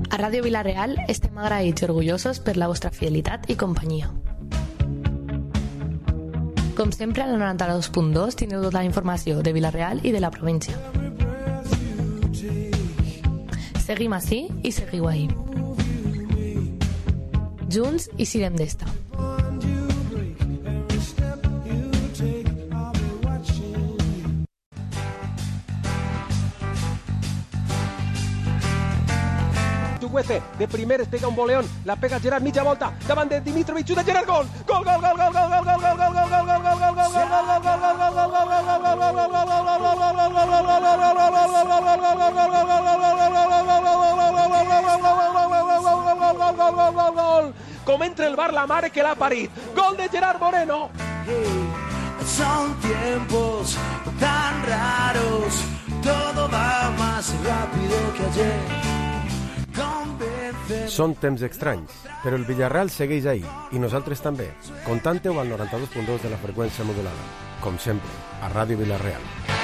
A Ràdio Vila-real estem agraïts i orgullosos per la vostra fidelitat i companyia. Com sempre, al 92.2 tindreu tota la informació de Vila-real i de la província. Seguim ací i seguiu ahí. Junts i siguem d'esta. De primer es pega un voleón, la pega Gerard, mitja volta, davant de Dimitrovic, de Gerard, gol! Gol, gol, gol, gol, gol, gol, gol, gol, gol, gol, gol, gol, gol, gol, gol, com entra el bar la mare que l'ha parit. Gol de Gerard Moreno. Son tiempos tan raros, todo va más rápido que ayer. Són temps estranys, però el Villarreal segueix ahí, i nosaltres també. Contante-ho al 92.2 de la freqüència modulada. Com sempre, a Ràdio Vila-real.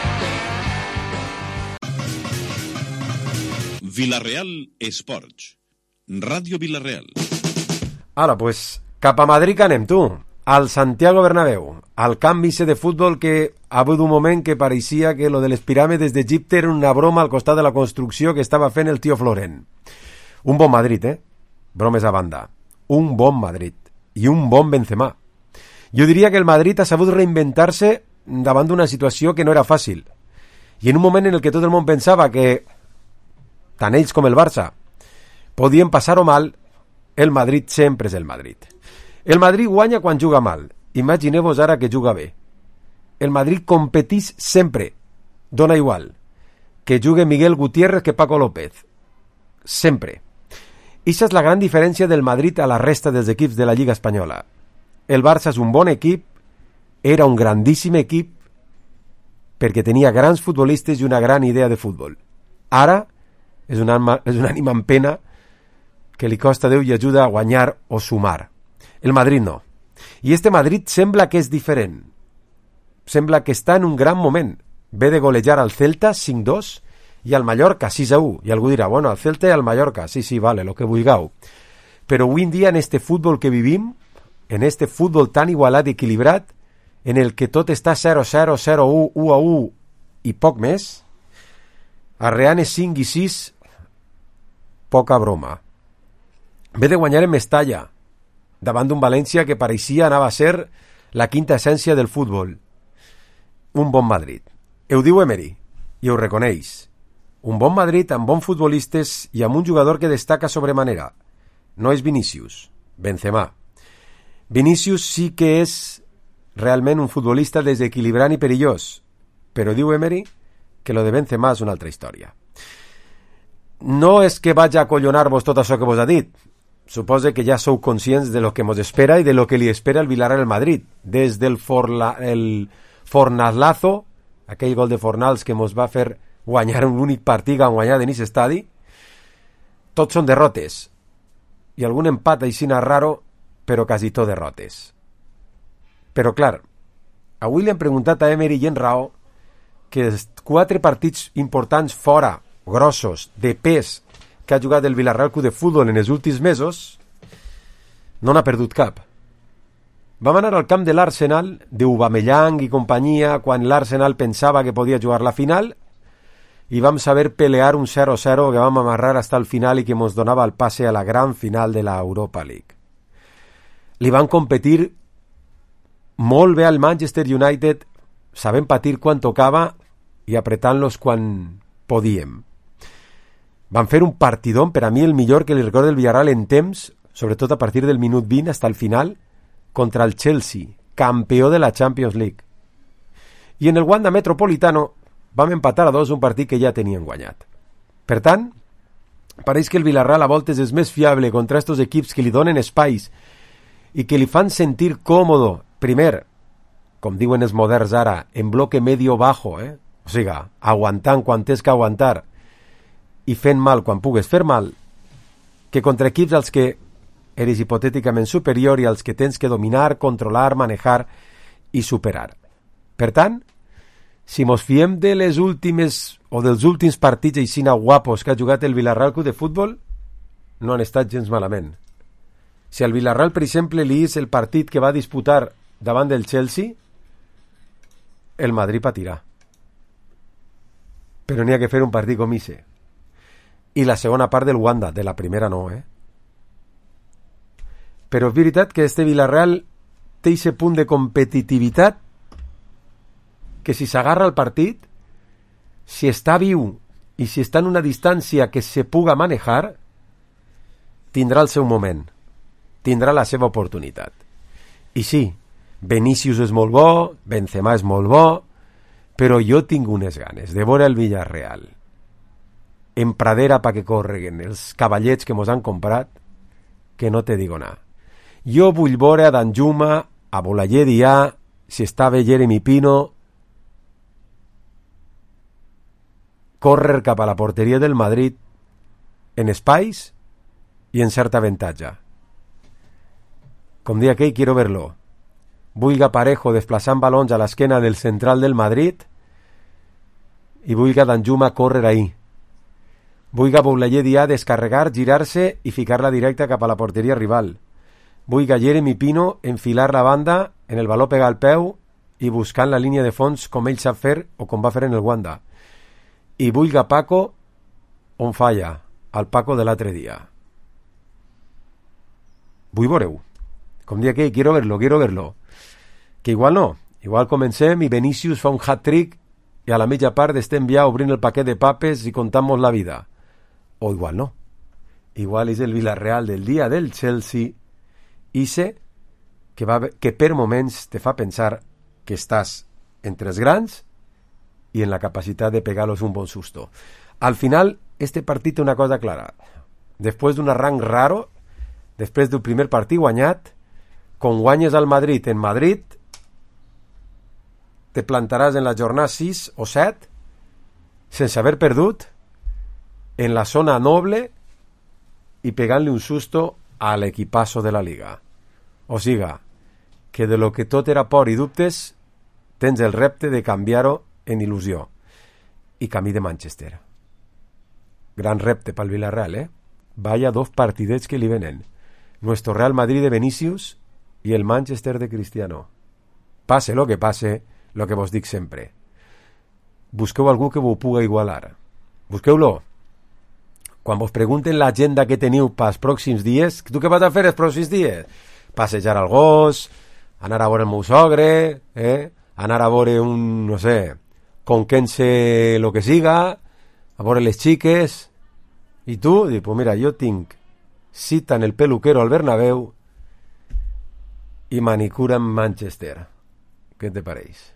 Vila-real Esports. Ràdio Vila-real. Ara, pues, cap a Madrid que anem, tu. Al Santiago Bernabéu, al camp de futbol que ha hagut un moment que pareixia que lo de les piràmides d'Egipte era una broma al costat de la construcció que estava fent el tio Florent. Un bon Madrid, bromes a banda. Un bon Madrid. I un bon Benzema. Jo diria que el Madrid ha sabut reinventar-se davant d'una situació que no era fàcil. I en un moment en el que tot el món pensava que tant ells com el Barça podien passar-ho mal, el Madrid sempre és el Madrid. El Madrid guanya quan juga mal. Imagineu-vos ara que juga bé. El Madrid competís sempre. Dona igual que jugue Miguel Gutiérrez que Paco López. Sempre. Ixa és la gran diferència del Madrid a la resta dels equips de la Lliga Espanyola. El Barça és un bon equip, era un grandíssim equip, perquè tenia grans futbolistes i una gran idea de futbol. Ara és un ànima en pena que li costa Déu i ajuda a guanyar o sumar. El Madrid no. I este Madrid sembla que és diferent. Sembla que està en un gran moment. Ve de golejar al Celta 5-2 i al Mallorca 6-1. I algú dirà, bueno, al Celta i al Mallorca, sí, vale, lo que vulgueu. Però avui en dia, en este futbol que vivim, en este futbol tan igualat i equilibrat, en el que tot està 0-0, 0-1, 1-1 i poc més, arreant 5 i 6, poca broma. Ve de guanyar en Mestalla, davant d'un València que pareixia anava a ser la quinta essència del futbol. Un bon Madrid. Ho diu Emery, i ho reconeix. Un bon Madrid amb bons futbolistes i amb un jugador que destaca sobremanera. No és Vinícius, Benzema. Vinícius sí que és realment un futbolista desequilibrant i perillós, però diu Emery que lo de Benzema és una altra història. No és que vaig a acollonar-vos tot això que vos ha dit. Supose que ja sou conscients de lo que mos espera i de lo que li espera el Villarreal al Madrid. Des del Fornalazo, aquell gol de Fornals que mos va fer guanyar un únic partit que han guanyat en aquest estadi, tots són derrotes. I algun empat aixina raro, però quasi tot derrotes. Però clar, avui li hem preguntat a Emery i en raó que els 4 partits importants fora, grossos, de pes, que ha jugat el Villarreal Club de Futbol en els últims mesos, no n'ha perdut cap. Vam anar al camp de l'Arsenal, d'Aubameyang i companyia, quan l'Arsenal pensava que podia jugar la final, i vam saber pelear un 0-0 que vam amarrar hasta el final i que ens donava el passe a la gran final de la Europa League. Li van competir molt bé al Manchester United, sabent patir quan tocava i apretant-los quan podíem. Van fer un partidón, per a mi el millor que li recorda el Villarreal en temps, sobretot a partir del minut 20 hasta el final, contra el Chelsea, campió de la Champions League. I en el Wanda Metropolitano vam empatar a 2 un partit que ja tenien guanyat. Per tant, pareix que el Villarreal a voltes és més fiable contra estos equips que li donen espais i que li fan sentir còmodo, primer, com diuen els moderns ara, en bloque medio-bajo, o sigui, aguantant quan tens que aguantar i fent mal quan pugues fer mal, que contra equips als que eres hipotèticament superior i als que tens que dominar, controlar, manejar i superar. Per tant, si mos fiem de les últimes o dels últims partits aixina guapos que ha jugat el Villarreal Club de Futbol, no han estat gens malament. Si al Villarreal, per exemple, li és el partit que va disputar davant del Chelsea, el Madrid patirà. Però n'hi ha que fer un partit com ese. I la segona part del Wanda, de la primera no, Però és veritat que este Villarreal té ese punt de competitivitat que si s'agarra al partit, si està viu i si està en una distància que se puga manejar, tindrà el seu moment, tindrà la seva oportunitat. I sí, Vinícius és molt bo, Benzema és molt bo, però jo tinc unes ganes de veure el Villarreal en pradera perquè correguen els cavallets que mos han comprat, que no te digo nada. Jo vull veure a Danjuma, a Boulaye Dia, si està bé Jeremy Pino, córrer cap a la porteria del Madrid en espais i en certa avantatge. Com dia aquell, quiero verlo. Vull a Parejo desplaçant balons a l'esquena del central del Madrid i vull a Danjuma córrer ahí. Vull a Boulaye Dia descarregar, girar-se i ficar-la directa cap a la porteria rival. Vull a Jeremy Pino enfilar la banda, en el baló pegar el peu i buscant la línia de fons com ell sap fer o com va fer en el Wanda. I vull a Paco on falla, al Paco de l'altre dia. Vull veure-ho. Com dia que quiero verlo. Que igual no. Igual comencem i Vinícius fa un hat-trick i a la mitja part estem ja obrint el paquet de papes i contant-nos la vida. O igual no. Igual és el Villarreal del dia del Chelsea i sé que per moments te fa pensar que estàs entre els grans i en la capacitat de pegar-los un bon susto. Al final, este partit té una cosa clara. Després d'un arranc raro, després del primer partit guanyat, quan guanyes al Madrid en Madrid, te plantaràs en la jornada 6 o 7 sense haver perdut en la zona noble i pegant-li un susto a l'equipazo de la Liga. O siga, que de lo que tot era por i dubtes tens el repte de canviar-ho en il·lusió i camí de Manchester. Gran repte pel Villarreal, Vaya 2 partidets que li venen. Nuestro Real Madrid de Vinícius i el Manchester de Cristiano. Pase lo que pase, lo que vos dic sempre. Busqueu algú que vos puga igualar. Busqueu-lo. Quan vos pregunten l'agenda que teniu pels pròxims dies, tu què vas a fer els pròxims dies? Passejar al gos, anar a veure el meu sogre, anar a veure un, no sé, conquense lo que siga, a veure les xiques. I tu, dic, pues mira, jo tinc cita en el peluquero al Bernabéu i manicura en Manchester. Què te pareix?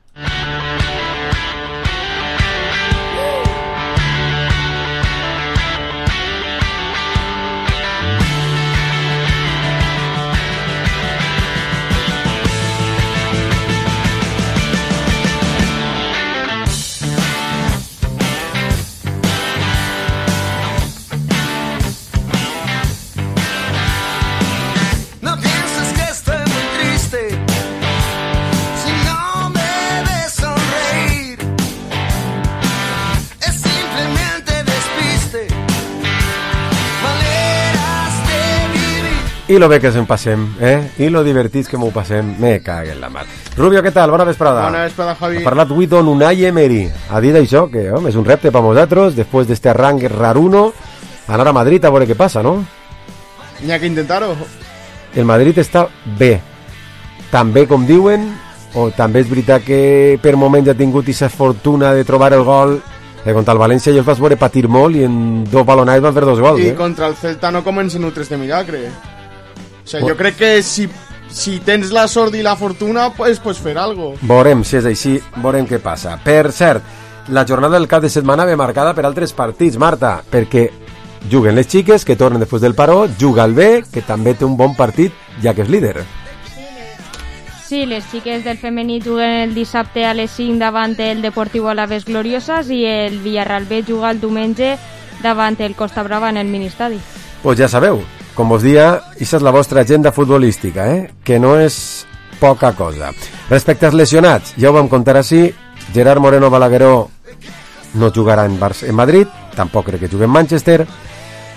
I lo bé que se'n passem, I lo divertits que m'ho passem, me cague en la mar. Rubio, què tal? Bona vesprada. Bona vesprada, Javi. Ha parlat avui Don Unai Emery. Ha dit això, que home, és un repte per nosaltres, després d'este arranque raruno, anar a Madrid a veure què passa, no? N'hi ha que intentar-ho. El Madrid està bé. Tan bé com diuen, o també és veritat que per moments ha tingut aquesta fortuna de trobar el gol. Contra el València jo els vaig veure patir molt i en 2 balonades van fer 2 gols. I contra el Celta no comencen utres de milagre. O sigui, jo crec que si tens la sort i la fortuna, pues fer algo. Veurem si és així, veurem què passa. Per cert, la jornada del cap de setmana ve marcada per altres partits, Marta, perquè juguen les xiques, que tornen després del paró, juga el B, que també té un bon partit, ja que és líder. Sí, les xiques del femení juguen el dissabte a les 5 davant el Deportiu Alaves Gloriosas i el Villarreal B juga el diumenge davant el Costa Brava en el ministadi. Pues ja sabeu, com vos dia, aquesta és la vostra agenda futbolística, que no és poca cosa. Respecte als lesionats, ja ho vam contar així, Gerard Moreno Balagueró no jugarà en Madrid, tampoc crec que jugui en Manchester.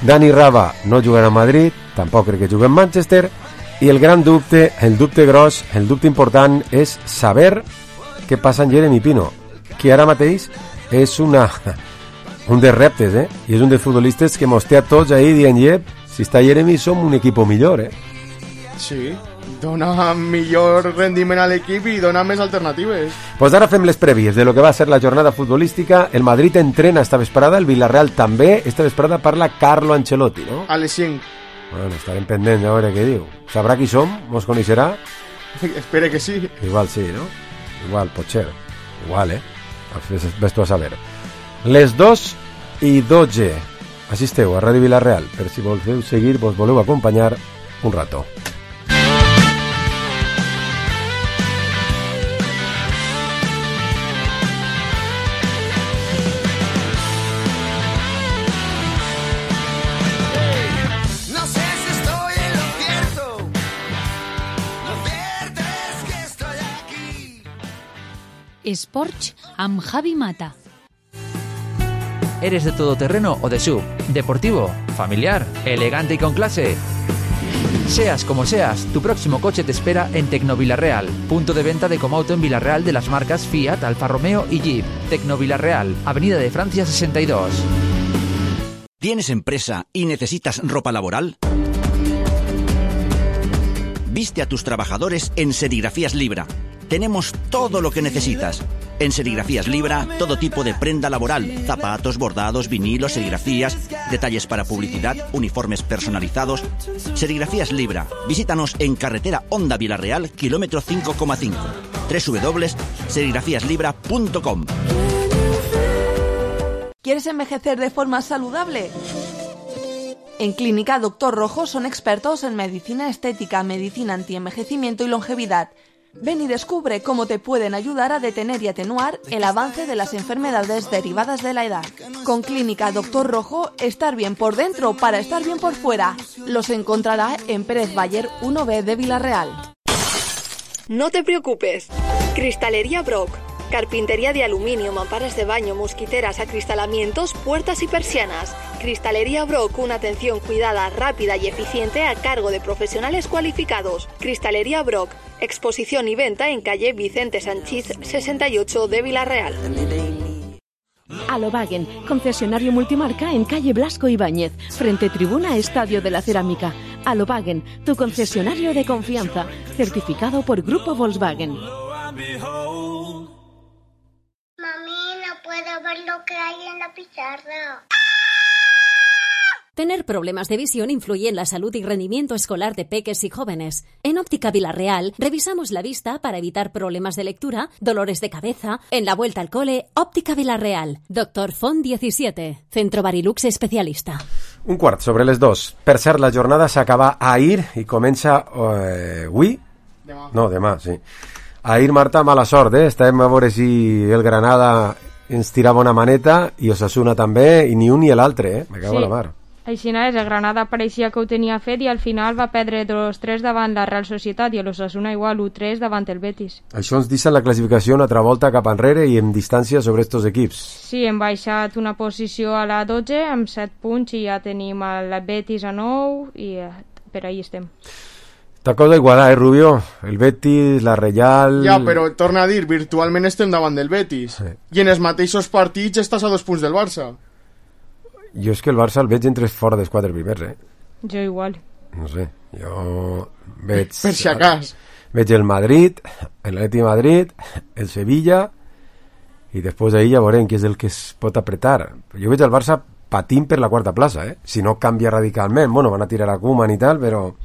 Dani Rava no jugarà a Madrid, tampoc crec que jugui en Manchester, i el gran dubte, el dubte gros, el dubte important és saber què passa amb Jeremy Pino, que ara mateix és un dels reptes, i és un dels futbolistes que mos té a tots ahí dient, si està Jeremy som un equip millor, Sí, dona millor rendiment a l'equip i dona més alternatives. Pues ara fem les prèvies de lo que va ser la jornada futbolística. El Madrid entrena esta vesprada, el Villarreal també. Esta vesprada parla Carlo Ancelotti, no? A les 5. Bueno, estarem pendents a veure què diu. Sabrà qui som? Mos coneixerà? Espere que sí. Igual sí, no? Igual, potser. Igual, ves tu a saber. Les 2:12. Així esteu, a Ràdio Villarreal. Per si voleu seguir, vos voleu acompanyar un rato. Esports amb Javi Mata. ¿Eres de todoterreno o de SUV? ¿Deportivo? ¿Familiar? ¿Elegante y con clase? Seas como seas, tu próximo coche te espera en Tecnovilarreal, punto de venta de Comauto en Villarreal de las marcas Fiat, Alfa Romeo y Jeep. Tecnovilarreal, Avenida de Francia 62. ¿Tienes empresa y necesitas ropa laboral? Viste a tus trabajadores en Serigrafías Libra. Tenemos todo lo que necesitas. En Serigrafías Libra, todo tipo de prenda laboral, zapatos, bordados, vinilos, serigrafías, detalles para publicidad, uniformes personalizados. Serigrafías Libra. Visítanos en carretera Honda Villarreal, kilómetro 5,5. www.serigrafíaslibra.com. ¿Quieres envejecer de forma saludable? En Clínica Doctor Rojo son expertos en medicina estética, medicina antienvejecimiento y longevidad. Ven y descubre cómo te pueden ayudar a detener y atenuar el avance de las enfermedades derivadas de la edad. Con Clínica Doctor Rojo, estar bien por dentro para estar bien por fuera. Los encontrará en Pérez Bayer 1B de Villarreal. No te preocupes. Cristalería Brock. Carpintería de aluminio, mamparas de baño, mosquiteras, acristalamientos, puertas y persianas. Cristalería Brock, una atención cuidada, rápida y eficiente a cargo de profesionales cualificados. Cristalería Brock, exposición y venta en calle Vicente Sanchís 68 de Villarreal. Alobagen, concesionario multimarca en calle Blasco Ibáñez, frente tribuna Estadio de la Cerámica. Alobagen, tu concesionario de confianza, certificado por Grupo Volkswagen. Mami, no puedo ver lo que hay en la pizarra. Tener problemas de visión influye en la salud y rendimiento escolar de peques y jóvenes. En Óptica Villarreal revisamos la vista para evitar problemas de lectura, dolores de cabeza. En la vuelta al cole, Óptica Villarreal. Dr. Font 17, Centro Barilux especialista. 2:15. Per cert, la jornada s'acaba ahir i comença avui? Demà, sí. Ahir, Marta, mala sort, Estàvem a veure si el Granada ens tirava una maneta i Osasuna també, i ni un ni l'altre, Me cago en la mar. Així és, el Granada pareixia que ho tenia fet i al final va perdre 2-3 davant la Real Societat i l'Osasuna igual 1-3 davant el Betis. Això ens deixa la classificació una altra volta cap enrere i en distància sobre estos equips. Sí, hem baixat una posició a la 12 amb 7 punts i ja tenim el Betis a 9 i per ahí estem. T'ha cosa igualar, Rubio? El Betis, la Real... Ja, però torna a dir, virtualment estem davant del Betis. Sí. I en els mateixos partits estàs a 2 punts del Barça. Jo és que el Barça el veig entre fora dels 4 primers, Jo igual. No sé, jo veig... Per si acas. Veig el Madrid, l'Atleti de Madrid, el Sevilla, i després d'ahir ja veurem què és el que es pot apretar. Jo veig el Barça patint per la 4a plaça, Si no canvia radicalment. Bueno, van a tirar a Koeman i tal, però...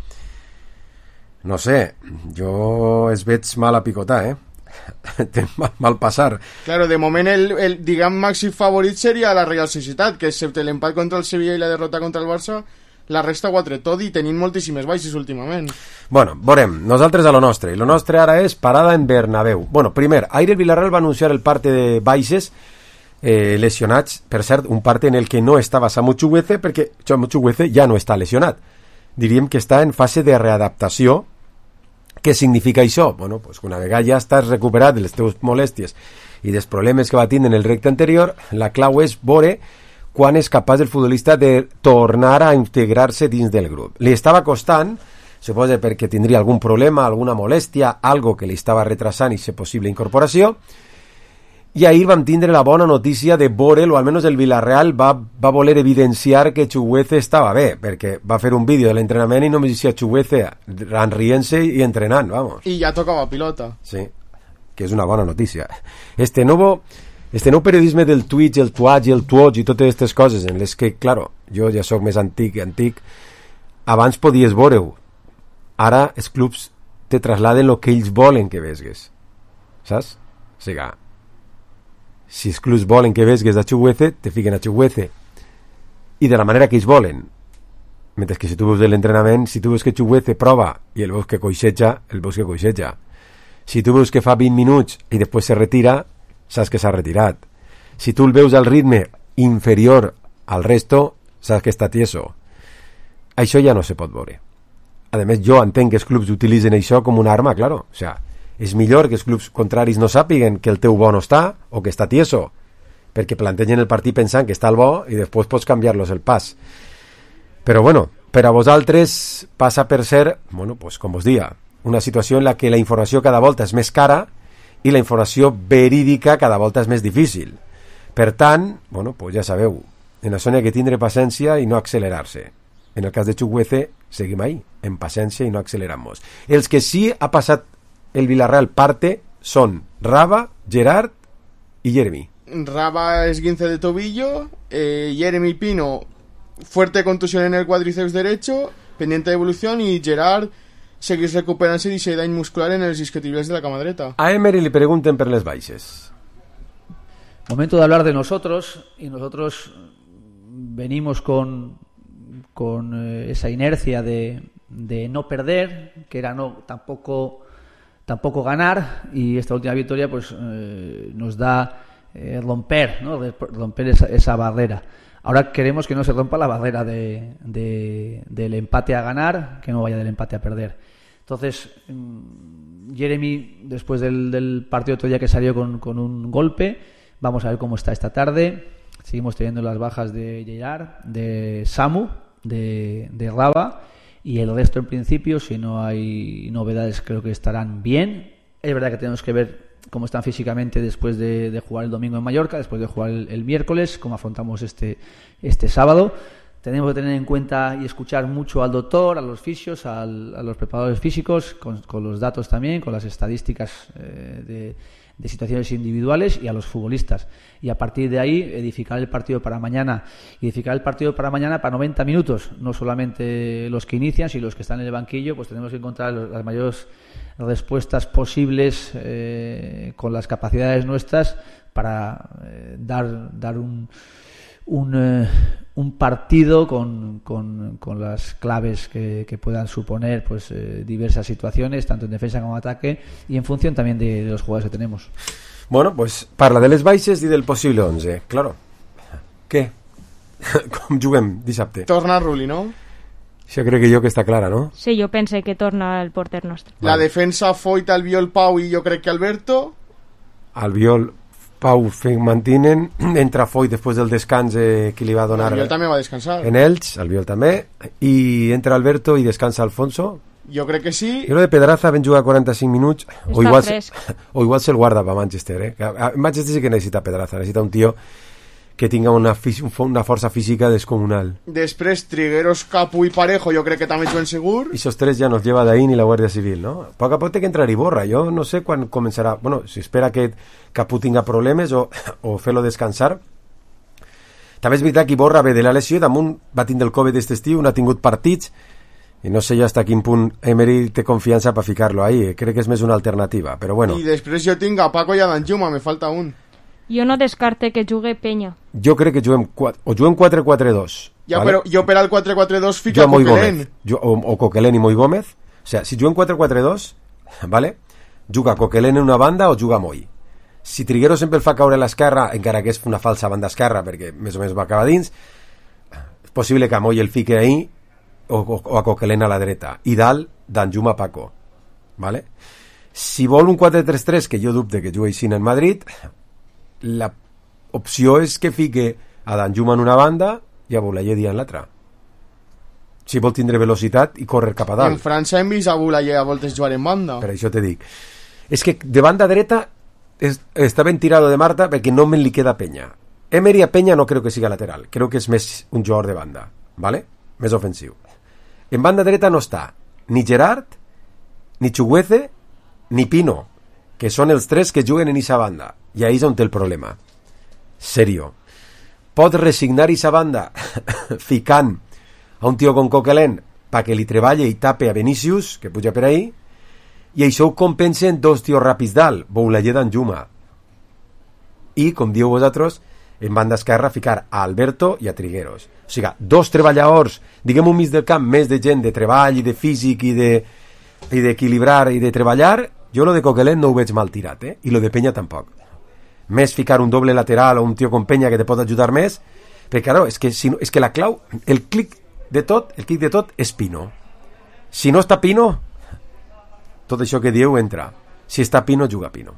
No sé, jo es veig mal a picotar, Té mal passar. Claro, de moment el diguem màxim favorit seria la Real Societat, que excepte l'empat contra el Sevilla i la derrota contra el Barça, la resta 4 tot i tenint moltíssimes baixes últimament. Bueno, veurem, nosaltres a lo nostre. I lo nostre ara és parada en Bernabéu. Bueno, primer, ahir el Villarreal va anunciar el parte de baixes lesionats, per cert, un parte en el que no estava Samu Chukwueze, perquè Samu Chukwueze ja no està lesionat. Diríem que està en fase de readaptació. Què significa això? Bueno, pues una vegada ja estàs recuperat de les teves molèsties i dels problemes que va tindre en el recte anterior, la clau és veure quan és capaç el futbolista de tornar a integrar-se dins del grup. Li estava costant, suposa perquè tindria algun problema, alguna molèstia, algo que li estava retrasant i ser possible incorporació, i ahir vam tindre la bona notícia de veure'l, o almenys el Villarreal va voler evidenciar que Chukwueze estava bé, perquè va fer un vídeo de l'entrenament i només hi ha Chukwueze rient-se i entrenant, vamos. I ja tocava pilota. Sí, que és una bona notícia. Este nou periodisme del Twitch, el Twitch i el Twitch i totes aquestes coses en les que, claro, jo ja sóc més antic, abans podies veure-ho. Ara els clubs te trasladen el que ells volen que vesgues. Saps? O sigui, si els clubs volen que vesgues a Chukwueze, te fiquen a Chukwueze. I de la manera que ells volen. Mentre que si tu veus l'entrenament, si tu veus que Chukwueze prova i el veus que coixeja, el veus que coixeja. Si tu veus que fa 20 minuts i després se retira, saps que s'ha retirat. Si tu el veus al ritme inferior al resto, saps que està tieso. Això ja no se pot veure. A més, jo entenc que els clubs utilitzen això com una arma, claro. O sea, és millor que els clubs contraris no sàpiguen que el teu bo no està o que està tieso, perquè plantegen el partit pensant que està el bo i després pots canviar-los el pas. Però bueno, per a vosaltres passa per ser, bueno, pues com vos dia, una situació en la que la informació cada volta és més cara i la informació verídica cada volta és més difícil. Per tant, bueno, pues ja sabeu, en això n'hi ha que tindre paciència i no accelerar-se. En el cas de Chukwueze, seguim ahí, en paciència i no acceleramos. Els que sí ha passat el Villarreal parte son Raba, Gerard y Jeremy. Raba esguince de tobillo, Jeremy Pino fuerte contusión en el cuádriceps derecho, pendiente de evolución, y Gerard seguís recuperándose y se daño muscular en els isquiotibials de la cama dreta. A Emery le pregunten per les baixes. Momento de hablar de nosotros, y nosotros venimos con esa inercia de no perder, que era tampoco ganar, y esta última victoria pues nos da romper esa barrera. Ahora queremos que no se rompa la barrera del empate a ganar, que no vaya del empate a perder. Entonces Jeremy, después del partido otro día que salió con un golpe, vamos a ver cómo está esta tarde. Seguimos teniendo las bajas de Gerard, de Samu, de Raba, y el resto en principio, si no hay novedades, creo que estarán bien. Es verdad que tenemos que ver cómo están físicamente después de jugar el domingo en Mallorca, después de jugar el miércoles, cómo afrontamos este sábado. Tenemos que tener en cuenta y escuchar mucho al doctor, a los fisios, a los preparadores físicos, con los datos también, con las estadísticas de situaciones individuales, y a los futbolistas. Y a partir de ahí edificar el partido para mañana. Y edificar el partido para mañana para 90 minutos. No solamente los que inician, sino los que están en el banquillo, pues tenemos que encontrar las mayores respuestas posibles con las capacidades nuestras para dar un partido con las claves que puedan suponer pues diversas situaciones, tanto en defensa como en ataque, y en función también de los jugadores que tenemos. Bueno, pues parla de les baixes i del possible 11, claro. Què? Com juguem dissabte? Torna Rulli, no? Això crec que està clara, no? Sí, jo pense que torna el porter nostre. La defensa Foyt, Albiol, Pau i jo crec que Alberto. Albiol, Pau mantenen, entra Foyt després del descans que li va donar. Albiol també va descansar. En Elx, Albiol també, i entra Alberto i descansa Alfonso. Jo crec que sí. I lo de Pedraza ben jugar 45 minuts o igual se'l guarda per Manchester, Manchester sí que necessita Pedraza, necessita un tio que tinga una força física descomunal. Després Trigueros, Capu i Parejo jo crec que també juguen segur. I esos tres ja nos lleva d'ahí ni la Guàrdia Civil, no? A poc a poc té que entrar Iborra. Jo no sé quan començarà. Bueno, si espera que Capu tinga problemes o fer-lo descansar. També és veritat que Iborra ve de la lesió, damunt va tindre el Covid d'aquest estiu, no ha tingut partits, i no sé jo hasta quin punt Emery té confiança per ficar-lo ahí. Crec que és més una alternativa, però bueno. I després jo tinc a Paco i a Danjuma, me falta un. Jo no descarte que jugue Peña. Jo crec que juguem 4-4-2. Ja, ¿vale? però jo per al 4-4-2 fica Coquelin. O Coquelin i Moi Gómez. O sea, si juguem 4-4-2, ¿vale? Juga Coquelin en una banda o juga Moi. Si Triguero sempre el fa caure a l'esquerra, encara que és una falsa banda esquerra, perquè més o menys va acabar dins, és possible que a Moi el fique ahí o a Coquelin a la dreta. I dalt, Danjuma Paco. ¿Vale? Si vol un 4-3-3, que jo dubte que jugui així en Madrid, la opció és que fique a Danjuma en una banda i a Boulaye en l'altra. Si vol tindre velocitat i córrer cap a dalt. En França hem vist a Boulaye a voltes jugar en banda. Per això te dic. És que de banda dreta està ben tirado de Marta perquè no me li queda penya. Emery a Peña no creo que siga lateral. Creo que és més un jugador de banda. ¿Vale? Més ofensiu. En banda dreta no està ni Gerard, ni Chukwueze, ni Pino, que són els tres que juguen en esa banda. I ahí és on té el problema. Serio. Pot resignar esa banda ficant a un tio con Coquelin perquè li treballe i tape a Vinícius, que puja per ahí, i això ho compensen dos tios ràpids dalt, Boulaye d'Anjuma. I, com dieu vosaltres, en banda esquerra ficar a Alberto i a Trigueros. O sigui, dos treballadors, diguem un mig del camp, més de gent de treball i de físic i d'equilibrar i de treballar, jo lo de Coquelin no ho veig mal tirat, i lo de Peña tampoc. Més ficar un doble lateral o un tio con Peña que te pot ajudar més, perquè, claro, és que la clau, el clic de tot és Pino. Si no està Pino, tot això que dieu entra. Si està Pino, juga Pino.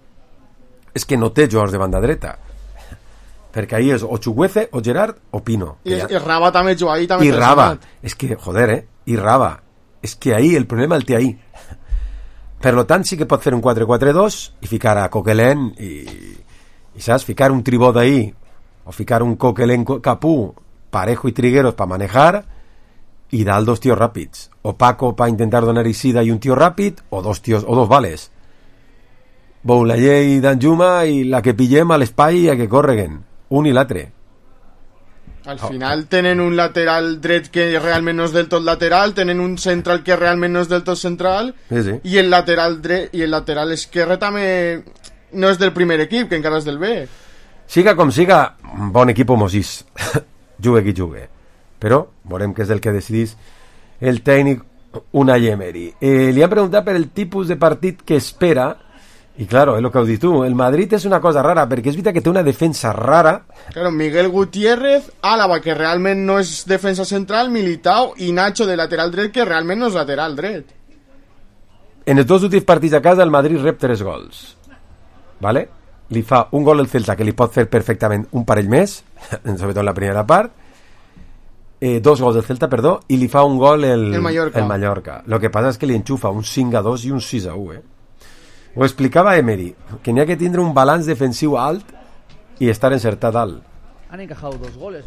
És que no té jugadors de banda dreta, perquè ahí és o Chukwueze, o Gerard, o Pino. I Raba també juga ahí. I Raba, és que, joder, i Raba, és que ahí, el problema el té ahí. Per lo tant, sí que pot fer un 4-4-2 i ficar a Coquelin i saps, ficar un Tribó d'ahí o ficar un Coquelin Capú, Parejo i Trigueros para manejar y dalt dos tíos ràpids, o Paco para intentar donar eixida i un tío ràpid, o dos tíos, o dos vales, Boulaye i Danjuma, i la que pillem a l'espai i a que correguen un i l'altre. Al final tenen un lateral dret que realment no és del tot lateral, tenen un central que realment no és del tot central, sí. I el lateral dret i el lateral esquerre també no és del primer equip, que encara és del B. Siga com siga, bon equip homosís. Jugue qui jugue. Però veurem què és el que decidís el tècnic Unai Emery. Li han preguntat per el tipus de partit que espera. Y claro, es lo que has dicho tú, el Madrid es una cosa rara, perquè és veritat que té una defensa rara. Claro, Miguel Gutiérrez, Álava, que realment no és defensa central, Militao i Nacho de lateral dret, que realment no és lateral dret. En els dos últims partits a casa el Madrid rep 3 gols. ¿Vale? Li fa un gol el Celta, que li pot fer perfectament un parell més, sobretot en la primera part. 2 gols del Celta, perdó, i li fa un gol el Mallorca. Lo que passa és que li enxufa un 5-2 i un 6-1, Ho explicava Emery, que n'hi ha que tindre un balanç defensiu alt i estar encertat alt. Han encajado 2 goles,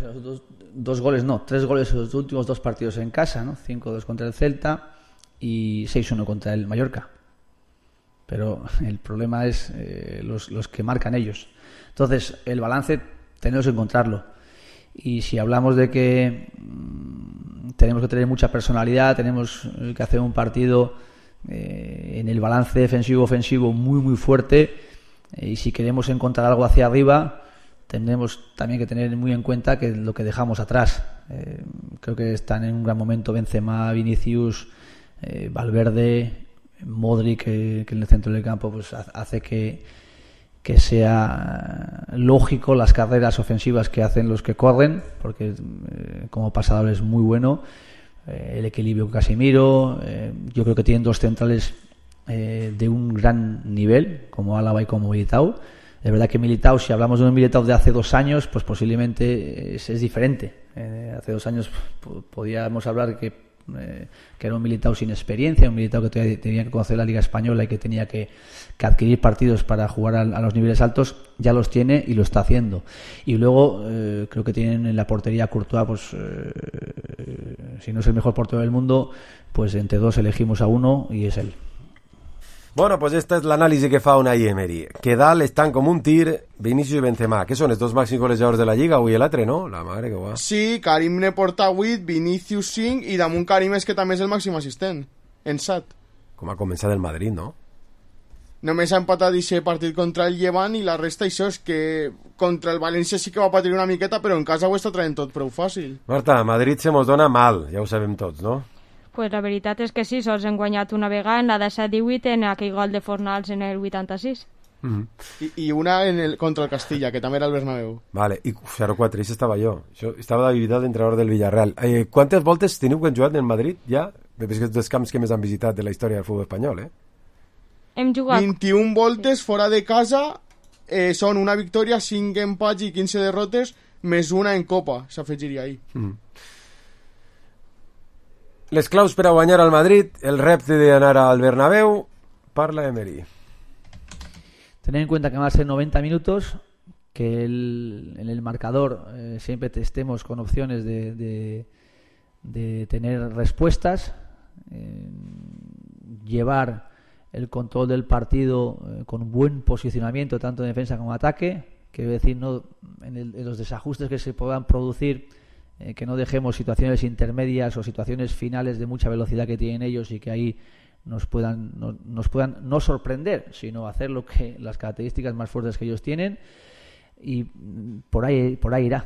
tres goles en los últimos 2 partidos en casa, ¿no? 5-2 contra el Celta y 6-1 contra el Mallorca. Pero el problema es los que marcan ellos. Entonces, el balance tenemos que encontrarlo. Y si hablamos de que tenemos que tener mucha personalidad, tenemos que hacer un partido en el balance defensivo-ofensivo muy muy fuerte, y si queremos encontrar algo hacia arriba tenemos también que tener muy en cuenta que lo que dejamos atrás, creo que están en un gran momento Benzema, Vinicius, Valverde, Modric, que en el centro del campo pues hace que sea lógico las carreras ofensivas que hacen los que corren, porque como pasador es muy bueno. El equilibrio con Casemiro, yo creo que tienen 2 centrales de un gran nivel, como Álava y como Militao. Es verdad que Militao, si hablamos de un Militao de hace 2 años, pues posiblemente es diferente. Hace 2 años podíamos hablar que era un Militao sin experiencia, un Militao que todavía tenía que conocer la Liga Española y que tenía que adquirir partidos para jugar a los niveles altos. Ya los tiene y lo está haciendo. Y luego creo que tienen en la portería a Courtois, pues si no es el mejor portero del mundo, pues entre 2 elegimos a uno y es él. Bueno, pues esta és l'anàlisi que fa Unai Emery. Que dalt estan com un tir Vinicius i Benzema, que són els 2 màxims golejadors de la Lliga, avui l'altre, no? La mare que va. Sí, Karim ne porta 8, Vinicius 5, i damunt Karim és que també és el màxim assistent, en 7. Com ha començat el Madrid, no? Només ha empatat aquest partit contra el Llevant, i la resta això és que contra el València sí que va patir una miqueta, però en casa ho està traient tot prou fàcil. Marta, Madrid se mos dona mal, ja ho sabem tots, no? Pues la veritat és que sí, sols hem guanyat una vegada en la de 7-18 en aquell gol de Fornals en el 86. I una contra el Castilla, que també era el Bernabéu. Vale, i 0-4, això estava jo. Això estava d'habilitat d'entrenador del Villarreal. Quantes voltes teniu que han jugat en Madrid ja? És que és dels camps que més han visitat de la història del futbol espanyol, Hem jugat 21 voltes fora de casa, són una victòria, 5 empats i 15 derrotes, +1 en Copa, s'afegiria ahí. Les claus per a guanyar al Madrid, el repte d'anar al Bernabéu, parla Emery. Tener en cuenta que van a ser 90 minutos, que en el marcador siempre estemos con opciones de tener respuestas, llevar el control del partido con buen posicionamiento tanto en defensa como en ataque, quiero decir, no en los desajustes que se puedan producir, que no dejemos situaciones intermedias o situaciones finales de mucha velocidad que tienen ellos y que ahí nos puedan no sorprender, sino hacer lo que las características más fuertes que ellos tienen, y por ahí irà.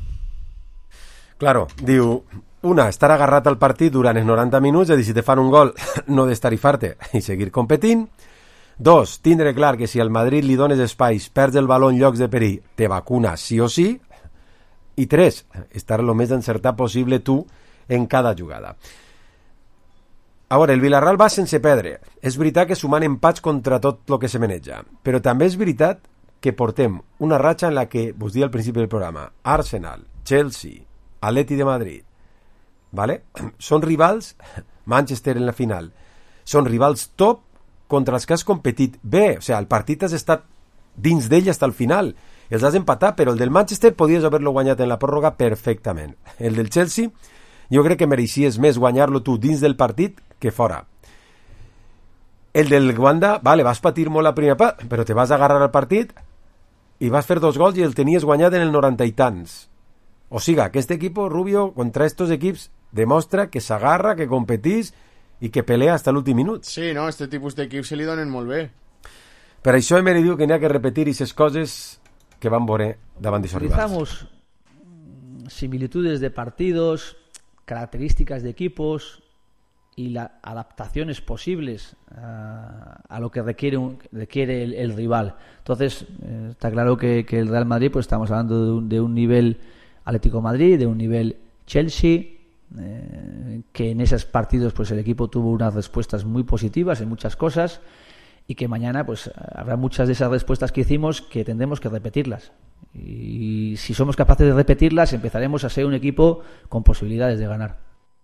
Claro, diu, una, estar agarrat al partit durant els 90 minuts, és a dir, si te fan un gol, no d'estarifar-te i seguir competint. 2, tindre clar que si al Madrid li dones espais, perds el baló en llocs de perill, te vacuna sí o sí. I 3, estar el més encertat possible tu en cada jugada. A veure, el Villarreal va sense perdre. És veritat que sumant empats contra tot el que se maneja, però també és veritat que portem una ratxa en la que, vos dia al principi del programa, Arsenal, Chelsea, Atleti de Madrid, ¿vale? Són rivals, Manchester en la final, són rivals top contra els que has competit bé, o sigui, el partit has estat dins d'ell fins al final, els has empatat, però el del Manchester podies haver-lo guanyat en la pròrroga perfectament. El del Chelsea, jo crec que mereixies més guanyar-lo tu dins del partit que fora. El del Wanda, vale, vas patir molt la primera part, però te vas agarrar al partit i vas fer 2 gols i el tenies guanyat en el 90 i tants. O sigui, aquest equip, Rubio, contra estos equips, demostra que s'agarra, que competís i que pelea hasta l'últim minut. Sí, no, este tipus d'equips se li donen molt bé. Per això Emery diu que n'hi ha que repetir aquestes coses que van veure davant d'això rivals. Utilizamos similitudes de partidos, características de equipos y las adaptaciones posibles a lo que requiere el rival. Entonces, está claro que el Real Madrid, pues estamos hablando de un nivel Atlético Madrid, de un nivel Chelsea, que en esos partidos pues el equipo tuvo unas respuestas muy positivas en muchas cosas, y que mañana pues habrá muchas de esas respuestas que hicimos que tendremos que repetirlas, y si somos capaces de repetirlas empezaremos a ser un equipo con posibilidades de ganar.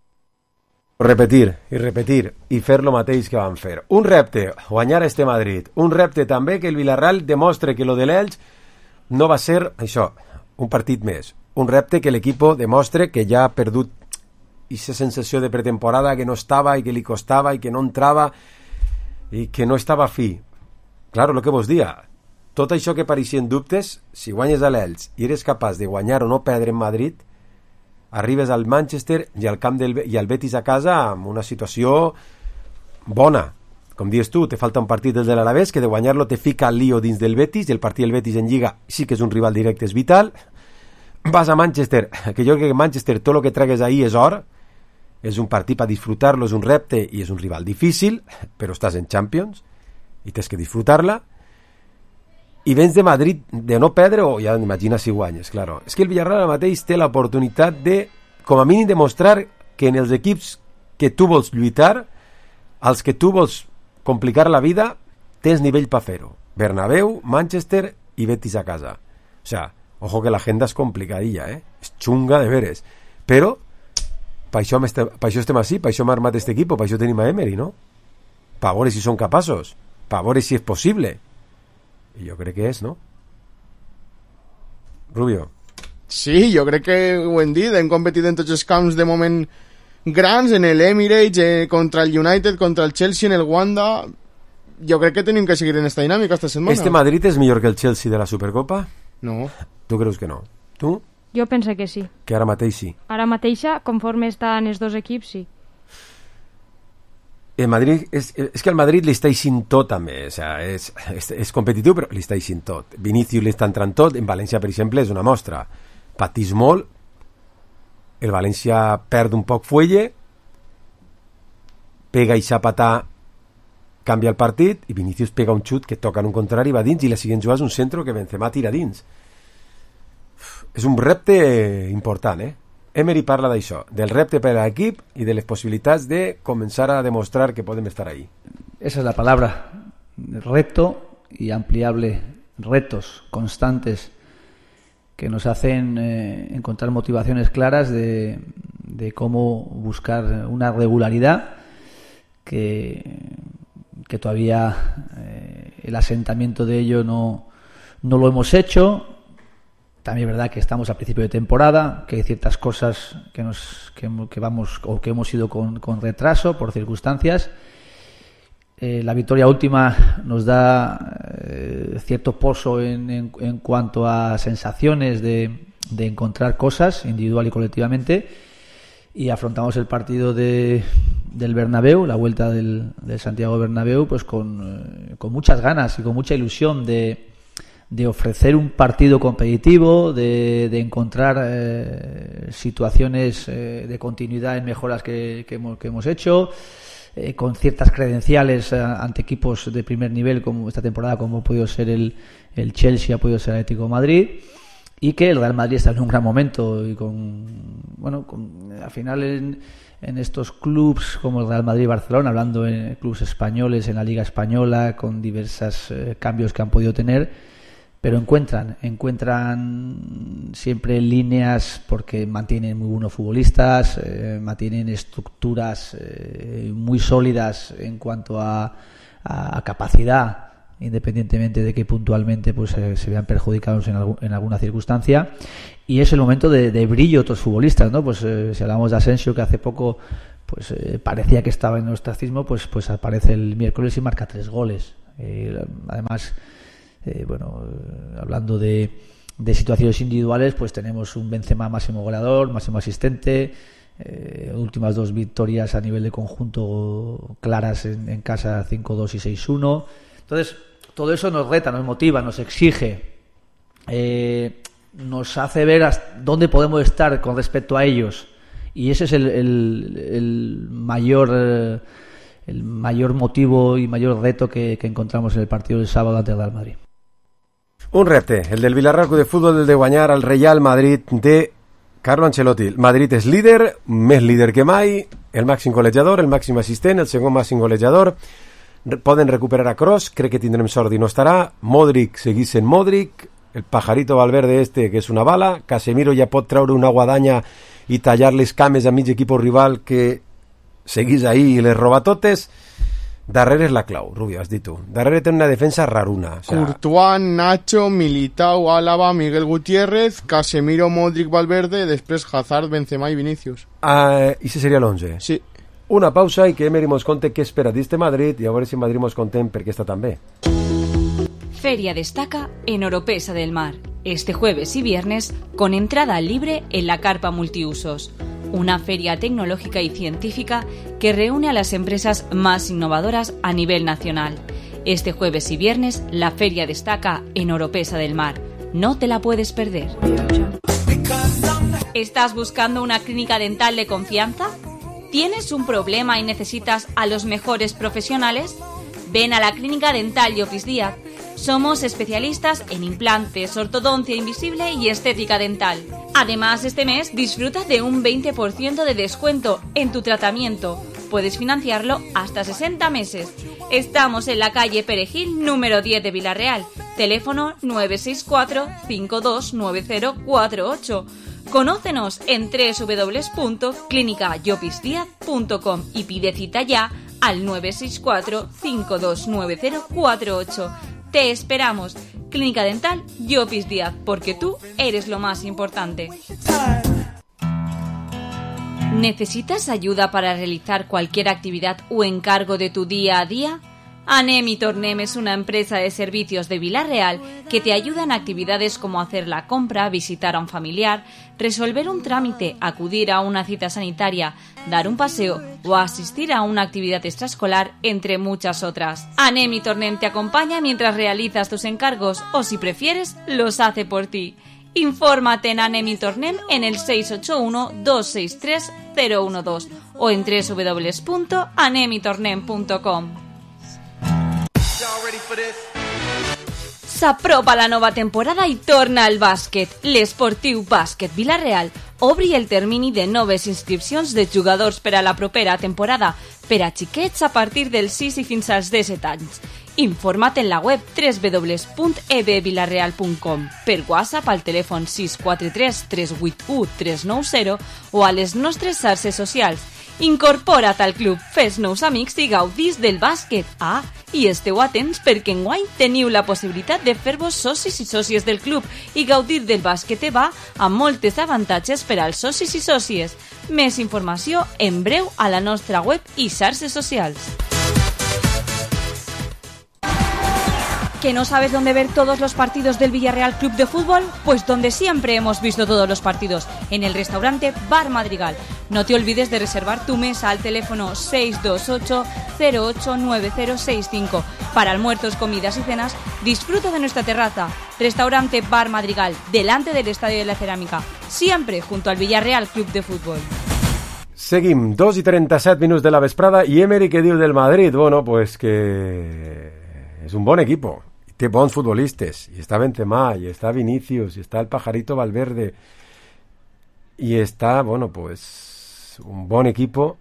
Repetir i fer lo mateix que van fer. Un repte, guanyar este Madrid. Un repte també que el Villarreal demostre que lo de l'Elx no va ser això, un partit més. Un repte que l'equip demostre que ja ha perdut aquesta sensació de pretemporada, que no estava i que li costava i que no entrava i que no estava fi. Claro, el que vos dia, tot això que pareixien dubtes, si guanyes a l'Elx i eres capaç de guanyar o no perdre en Madrid, arribes al Manchester i al Betis a casa amb una situació bona. Com dius tu, te falta un partit del de l'Alavés, que de guanyar-lo te fica al lío dins del Betis, i el partit del Betis en Lliga sí que és un rival directe, és vital. Vas a Manchester, que jo crec que Manchester tot el que tragues ahí és or, és un partit per disfrutar-lo, és un repte i és un rival difícil, però estàs en Champions i tens que disfrutar-la. I vens de Madrid de no perdre, o ja imagina si guanyes, claro. És que el Villarreal mateix té l'oportunitat de, com a mínim, demostrar que en els equips que tu vols lluitar, als que tu vols complicar la vida, tens nivell per fer-ho. Bernabéu, Manchester i Betis a casa. O sea, ojo que l'agenda és complicadilla, és xunga de veres. Però, per això estem així, per això hem armat aquest equip, per això tenim a Emery, no? Per veure si són capaços, per veure si és possible. I jo crec que és, no? Rubio. Sí, jo crec que ho hem dit, hem competit en tots els camps de moment grans, en l'Emirates, contra el United, contra el Chelsea, en el Wanda. Jo crec que tenim que seguir en esta dinàmica esta setmana. ¿Este Madrid és millor que el Chelsea de la Supercopa? No. Tu creus que no? Tu? Jo penso que sí. Que ara mateix sí. Ara mateixa, conforme estan els dos equips, sí. El Madrid, és que el Madrid li està eixint tot també, o sea, és competitiu però li està eixint tot. Vinícius li està entrant tot, en València per exemple és una mostra, patís molt, el València perd un poc fuelle, pega i xapatà, canvia el partit, i Vinícius pega un xut que toca en un contrari, va dins, i la següent jugada és un centre que Benzema tira dins. És un repte important, Emery parla d'això, del repte per a l'equip i de les possibilitats de començar a demostrar que podem estar ahí. Esa es la palabra, reto y ampliable, retos constantes nos hacen encontrar motivaciones claras de cómo buscar una regularidad que todavía el asentamiento de ello no lo hemos hecho. También es verdad que estamos a principio de temporada, que hay ciertas cosas que hemos ido con retraso por circunstancias. La victoria última nos da cierto pozo en cuanto a sensaciones de encontrar cosas individual y colectivamente, y afrontamos el partido del Bernabéu, la vuelta del Santiago Bernabéu, pues con muchas ganas y con mucha ilusión de ofrecer un partido competitivo, de encontrar situaciones de continuidad en mejoras que hemos hecho, con ciertas credenciales ante equipos de primer nivel como esta temporada, como ha podido ser el Chelsea, ha podido ser el Atlético de Madrid, y que el Real Madrid está en un gran momento y al final en estos clubs como el Real Madrid y Barcelona, hablando en clubes españoles, en la Liga Española, con diversos cambios que han podido tener, pero encuentran siempre líneas, porque mantienen muy buenos futbolistas, mantienen estructuras muy sólidas en cuanto a capacidad, independientemente de que puntualmente pues se vean perjudicados en alguna circunstancia, y es el momento de brillo de otros futbolistas, ¿no? Pues si hablamos de Asensio, que hace poco pues parecía que estaba en el ostracismo, pues aparece el miércoles y marca 3 goles. Además, hablando de situaciones individuales, pues tenemos un Benzema máximo goleador, máximo asistente, últimas 2 victorias a nivel de conjunto claras en casa, 5-2 y 6-1. Entonces, todo eso nos reta, nos motiva, nos exige, nos hace ver hasta dónde podemos estar con respecto a ellos, y ese es el mayor motivo y mayor reto que encontramos en el partido del sábado ante el Real Madrid. Un repte, el del Villarreal Club de Fútbol, del de guanyar al Real Madrid de Carlo Ancelotti. Madrid és líder, més líder que mai, el màxim golejador, el màxim assistent, el segon màxim golejador. Poden recuperar a Kroos, crec que tindrem sort i no estarà. Modric seguís sent Modric, el pajarito Valverde que és una bala. Casemiro ja pot treure una guadanya i tallar les cames a mig equip rival que seguís ahí i les roba totes. Darrere és la clau, Rubio, has dit tu. Darrere té una defensa raruna. O sea, Courtois, Nacho, Militao, Álava, Miguel Gutiérrez, Casemiro, Modric, Valverde, després Hazard, Benzema i Vinícius. I ese seria l'11? Sí. Una pausa i que Emery mos conte què espera d'este Madrid i a veure si Madrid mos contem perquè està tan bé. Feria Destaca en Oropesa del Mar, este jueves y viernes con entrada libre en la carpa multiusos. Una feria tecnológica y científica que reúne a las empresas más innovadoras a nivel nacional. Este jueves y viernes, la Feria Destaca en Oropesa del Mar. No te la puedes perder. ¿Estás buscando una clínica dental de confianza? ¿Tienes un problema y necesitas a los mejores profesionales? Ven a la Clínica Dental Llopis Díaz. Somos especialistas en implantes, ortodoncia invisible y estética dental. Además, este mes disfruta de un 20% de descuento en tu tratamiento. Puedes financiarlo hasta 60 meses. Estamos en la calle Perejil, número 10 de Villarreal. Teléfono 964-529048. Conócenos en www.clinicallopisdiaz.com y pide cita ya al 964-529048. Te esperamos. Clínica Dental Llopis Díaz, porque tú eres lo más importante. ¿Necesitas ayuda para realizar cualquier actividad o encargo de tu día a día? Anem y Tornem es una empresa de servicios de Villarreal que te ayuda en actividades como hacer la compra, visitar a un familiar, resolver un trámite, acudir a una cita sanitaria, dar un paseo o asistir a una actividad extraescolar, entre muchas otras. Anem y Tornem te acompaña mientras realizas tus encargos o, si prefieres, los hace por ti. Infórmate en Anem y Tornem en el 681-263-012 o en www.anemitornem.com. S'apropa la nova temporada i torna al bàsquet. L'Esportiu Bàsquet Vila-real obri el termini de noves inscripcions de jugadors per a la propera temporada per a xiquets a partir dels 6 i fins als 17 anys. Informa't en la web www.ebvillarreal.com, per WhatsApp al telèfon 643 381 390 o a les nostres xarxes socials. Incorpora't al club, fes nous amics i gaudís del bàsquet. Ah, i esteu atents perquè enguany teniu la possibilitat de fer-vos socis i sòcies del club i gaudir del bàsquet EVA amb moltes avantatges per als socis i sòcies. Més informació en breu a la nostra web i xarxes socials. ¿Que no sabes dónde ver todos los partidos del Villarreal Club de Fútbol? Pues donde siempre hemos visto todos los partidos, en el restaurante Bar Madrigal. No te olvides de reservar tu mesa al teléfono 628-089065. Para almuerzos, comidas y cenas, disfruta de nuestra terraza. Restaurante Bar Madrigal, delante del Estadio de la Cerámica. Siempre junto al Villarreal Club de Fútbol. Seguim, 2:37 de la vesprada. I Emery, què diu del Madrid? Bueno, pues que és un bon equipo. Té bons futbolistes, y está Benzema, y está Vinicius, y está el Pajarito Valverde, y está, bueno, pues un bon equipo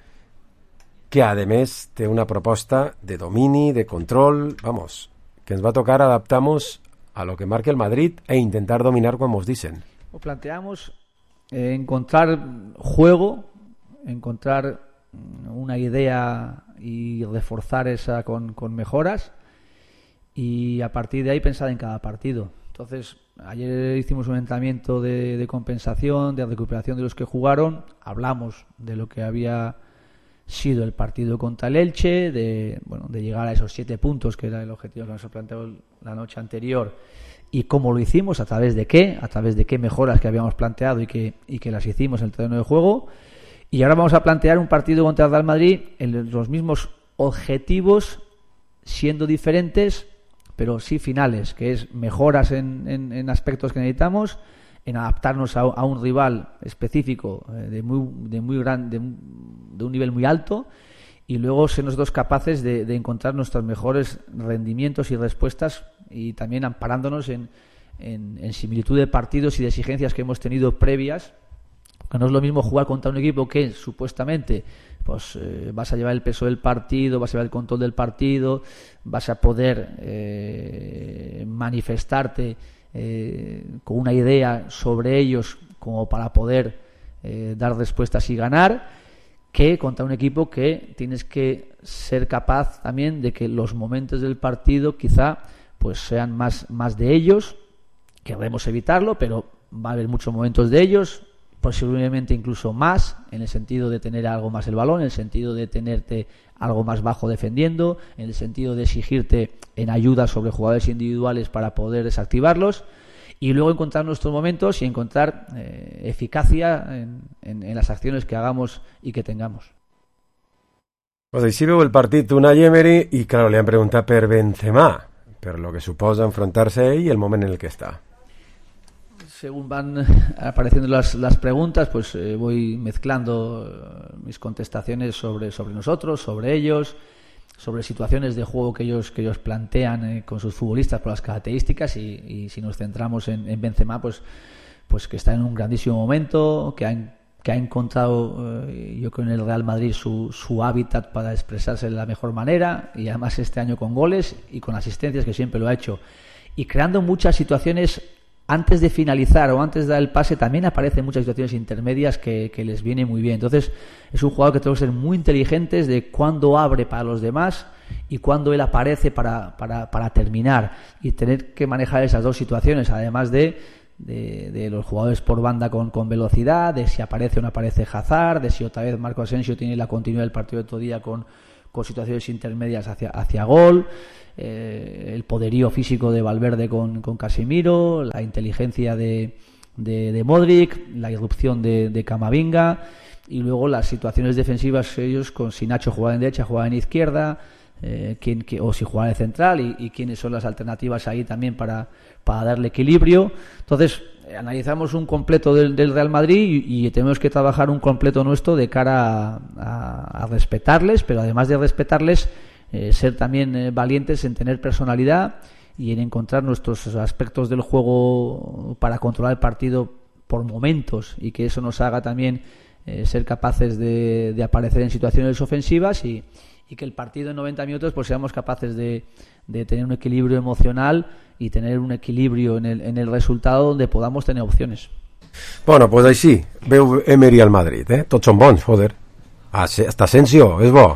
que además té una proposta de domini, de control, vamos, que ens va tocar adaptarnos a lo que marque el Madrid e intentar dominar como os dicen. O planteamos encontrar juego, encontrar una idea y reforzar esa con mejoras, y a partir de ahí pensar en cada partido. Entonces, ayer hicimos un entrenamiento de compensación, de recuperación de los que jugaron, hablamos de lo que había sido el partido contra el Elche, de llegar a esos 7 puntos, que era el objetivo que nos planteó la noche anterior, y cómo lo hicimos, a través de qué mejoras que habíamos planteado y que las hicimos en el terreno de juego. Y ahora vamos a plantear un partido contra el Real Madrid en los mismos objetivos, siendo diferentes, pero sí finales, que es mejoras en aspectos que necesitamos, en adaptarnos a un rival específico de un nivel muy alto, y luego ser nosotros capaces de encontrar nuestros mejores rendimientos y respuestas, y también amparándonos en similitud de partidos y de exigencias que hemos tenido previas. Que no es lo mismo jugar contra un equipo que supuestamente pues vas a llevar el peso del partido, vas a llevar el control del partido, vas a poder manifestarte con una idea sobre ellos como para poder dar respuestas y ganar, que contra un equipo que tienes que ser capaz también de que los momentos del partido quizá pues sean más de ellos. Queremos evitarlo, pero va a haber muchos momentos de ellos, posiblemente incluso más, en el sentido de tener algo más el balón, en el sentido de tenerte algo más bajo defendiendo, en el sentido de exigirte en ayuda sobre jugadores individuales para poder desactivarlos, y luego encontrar nuestros momentos y encontrar eficacia en las acciones que hagamos y que tengamos. Pues així veu el partit Unai Emery, i claro, li han preguntat per Benzema, per lo que suposa enfrontarse a ell y el moment en el que está. Según van apareciendo las preguntas, pues voy mezclando mis contestaciones sobre nosotros, sobre ellos, sobre situaciones de juego que ellos plantean con sus futbolistas por las características, y si nos centramos en Benzema, pues que está en un grandísimo momento, que ha encontrado, yo creo, en el Real Madrid su hábitat para expresarse de la mejor manera, y además este año con goles y con asistencias, que siempre lo ha hecho, y creando muchas situaciones. Antes de finalizar o antes de dar el pase también aparecen muchas situaciones intermedias que les viene muy bien. Entonces es un jugador que tenemos que ser muy inteligentes de cuándo abre para los demás y cuándo él aparece para terminar, y tener que manejar esas dos situaciones, además de los jugadores por banda con velocidad, de si aparece o no aparece Hazard, de si otra vez Marco Asensio tiene la continuidad del partido de otro día con situaciones intermedias hacia gol. El poderío físico de Valverde con Casemiro, la inteligencia de Modric, la irrupción de Camavinga, y luego las situaciones defensivas, ellos con si Nacho jugaba en derecha, jugaba en izquierda, o si jugaba de central, y quiénes son las alternativas ahí también para darle equilibrio. Entonces analizamos un completo del Real Madrid, y tenemos que trabajar un completo nuestro de cara a respetarles, pero además de respetarles, ser también valientes en tener personalidad y en encontrar nuestros aspectos del juego para controlar el partido por momentos, y que eso nos haga también ser capaces de aparecer en situaciones ofensivas y y que el partido en 90 minutos pues seamos capaces de tener un equilibrio emocional y tener un equilibrio en el resultado donde podamos tener opciones. Bueno, pues així veu Emery al Madrid, tots són bons, joder. Hasta Asensio, és bo.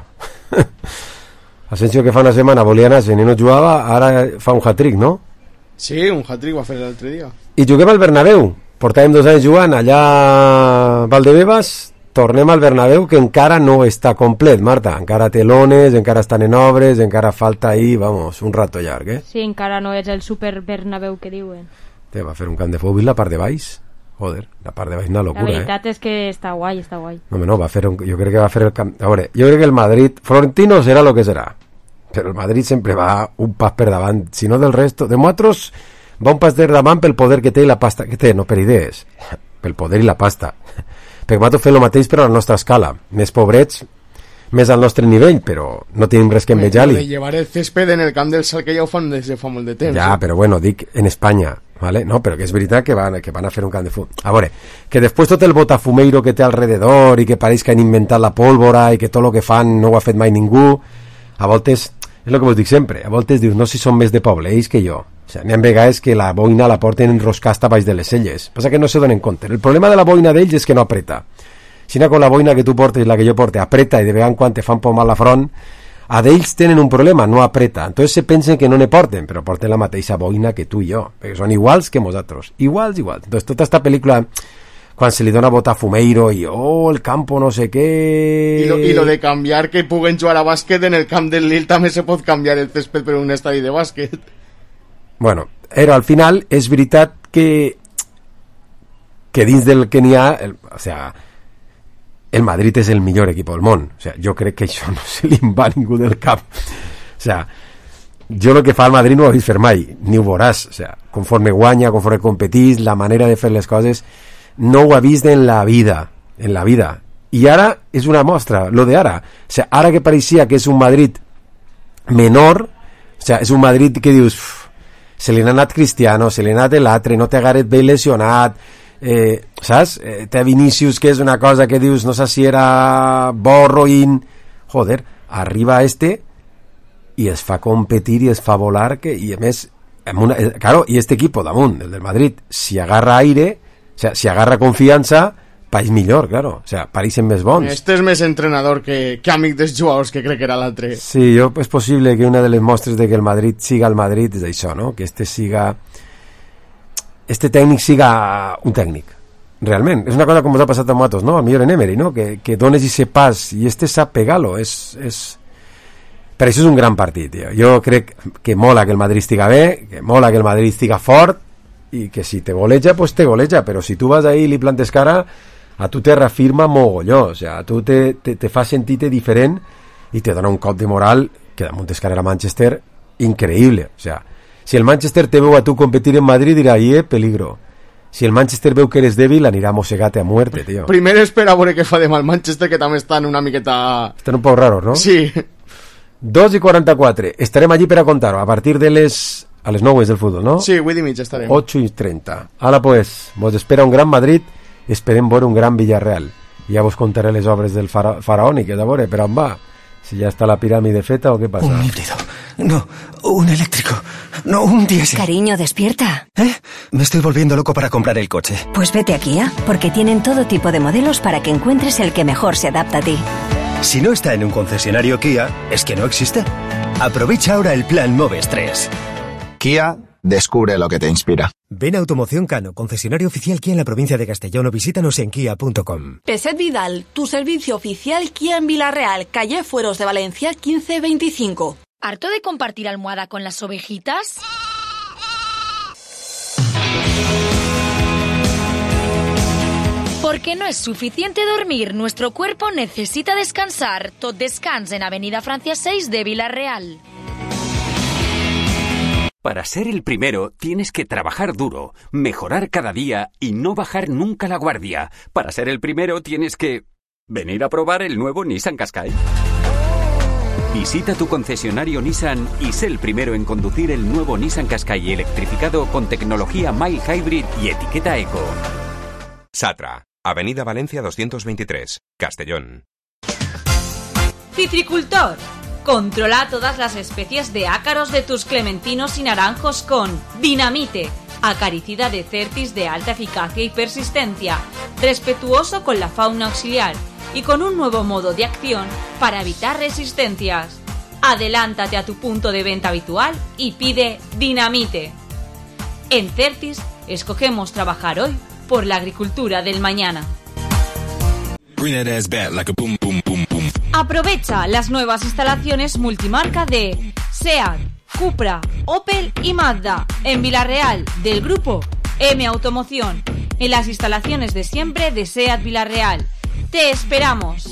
Asensio, que fa una setmana volia anar-se i no jugava, ara fa un hat-trick, no? Sí, un hat-trick va fer l'altre dia. I juguem al Bernabéu, portàvem 2 anys jugant allà a Valdebebas, tornem al Bernabéu, que encara no està complet, Marta, encara té lones, encara estan en obres, encara falta ahí, vamos, un rato llarg, Sí, encara no és el Super Bernabéu que diuen. Te va fer un camp de futbol, la part de baix. Joder, la part de baix una locura, La veritat és que està guai, està guai. No, va fer jo crec que va fer el camp... A veure, jo crec que el Madrid... Florentino serà lo que serà, però el Madrid sempre va un pas per davant, si no del resto. De nosaltres va un pas per davant pel poder que té i la pasta que té, no per idees, pel poder i la pasta. Perquè nosaltres fem el mateix però a la nostra escala, més pobrets, més al nostre nivell, però no tenim res que envejar-li. De llevar el césped en el camp del Sal, que ja ho fan des de fa molt de temps. Ja, però bueno, dic en Espanya, ¿vale? No, però que és veritat que van a fer un camp de futbol. A veure, que després tot el botafumeiro que té alrededor i que pareix que han inventat la pólvora i que tot el que fan no ho ha fet mai ningú, a voltes, és el que vos dic sempre, a voltes dius, no si són més de poble, ells que jo. O sigui, n'hi ha vegades que la boina la porten enroscada baix de les celles. Passa que no se donen compte. El problema de la boina d'ells és que no apreta. Si no, con la boina que tu portes i la que jo porte apreta i de vegades quan te fan pomar la front, a d'ells tenen un problema, no apreta. Entonces se pensen que no ne porten, però porten la mateixa boina que tu i jo, perquè són iguals que nosaltres. Iguals. Entonces tota esta pel·lícula, quan se li dona botafumeiro i el campo no sé què... I lo de canviar que puguen jugar a bàsquet en el camp del Lille també se pot canviar el césped per un estadi de bàsquet. Bueno, però al final és veritat que dins del que n'hi ha, o sea, el Madrid és el millor equip del món. O sea, jo crec que això no se li va a ningú del cap. O sea, jo el que fa el Madrid no ho he vist fer mai, ni ho veuràs. O sea, conforme guanya, conforme competís, la manera de fer les coses, no ho ha vist en la vida. I ara és una mostra, lo de ara. O sea, ara que pareixia que és un Madrid menor, o sea, és un Madrid que dius, se li n'ha anat Cristiano, se li n'ha anat l'altre, no té Gareth Bale lesionat, saps? Té Vinícius, que és una cosa que dius, no sé si era Borroin, joder, arriba i es fa competir i es fa volar, i a més claro, i este equipo damunt, el del Madrid, si agarra aire, o sea, si agarra confiança, país millor, claro, o sea, pareixen més bons. Este és més entrenador que amic dels jugadors, que crec que era l'altre. Sí, és possible que una de les mostres de que el Madrid siga el Madrid és això, no? Que este tècnic siga un tècnic, realment. És una cosa com us ha passat a nosaltres, no? Al millor en Emery, no? Que dones ese pas i sap pegar-lo. Per això és un gran partit, tio. Jo crec que mola que el Madrid estiga bé, que mola que el Madrid estiga fort i que si te goleja, pues te goleja, però si tu vas ahí i li plantes cara, a tu te reafirma mogolló, o sea, a tu te fa sentir-te diferent i te dona un cop de moral que damunt és cara a Manchester increïble, o sea, si el Manchester te veu a tu competir en Madrid dirà, peligro. Si el Manchester veu que eres dèbil, anirà mossegate a muerte, tio. Primer espera a veure què fa demà el Manchester, que també estan una miqueta... Estan un poc raros, no? Sí. 2:44. Estarem allí per a contar-ho, a partir de a les 9 és del futbol, no? Sí, 8:30 estarem. 8:30. Ara, pues, vos espera un gran Madrid, esperem veure un gran Villarreal. Ja vos contaré les obres del faraònic, a veure per on va. Si ja està la piràmide feta o què passa. Un híbrido. No, un eléctrico. No, un diésel. Cariño, despierta. Me estoy volviendo loco para comprar el coche. Pues vete a Kia, porque tienen todo tipo de modelos para que encuentres el que mejor se adapta a ti. Si no está en un concesionario Kia, es que no existe. Aprovecha ahora el plan Moves 3. Kia, descubre lo que te inspira. Ven a Automoción Cano, concesionario oficial Kia en la provincia de Castellón, o visítanos en kia.com. Peset Vidal, tu servicio oficial Kia en Villarreal, calle Fueros de Valencia 1525. ¿Harto de compartir almohada con las ovejitas? Porque no es suficiente dormir, nuestro cuerpo necesita descansar. Tot Descans en Avenida Francia 6 de Villarreal. Para ser el primero tienes que trabajar duro, mejorar cada día y no bajar nunca la guardia. Para ser el primero tienes que venir a probar el nuevo Nissan Qashqai. Visita tu concesionario Nissan y sé el primero en conducir el nuevo Nissan Qashqai electrificado con tecnología mild hybrid y etiqueta eco. Satra, Avenida Valencia 223, Castellón. Citricultor. Controla todas las especies de ácaros de tus clementinos y naranjos con Dinamite, acaricida de Certis de alta eficacia y persistencia, respetuoso con la fauna auxiliar y con un nuevo modo de acción para evitar resistencias. Adelántate a tu punto de venta habitual y pide Dinamite. En Certis escogemos trabajar hoy por la agricultura del mañana. Aprovecha las nuevas instalaciones multimarca de SEAT, Cupra, Opel y Mazda en Vilarreal del grupo M Automoción, en las instalaciones de siempre de SEAT Vilarreal. ¡Te esperamos!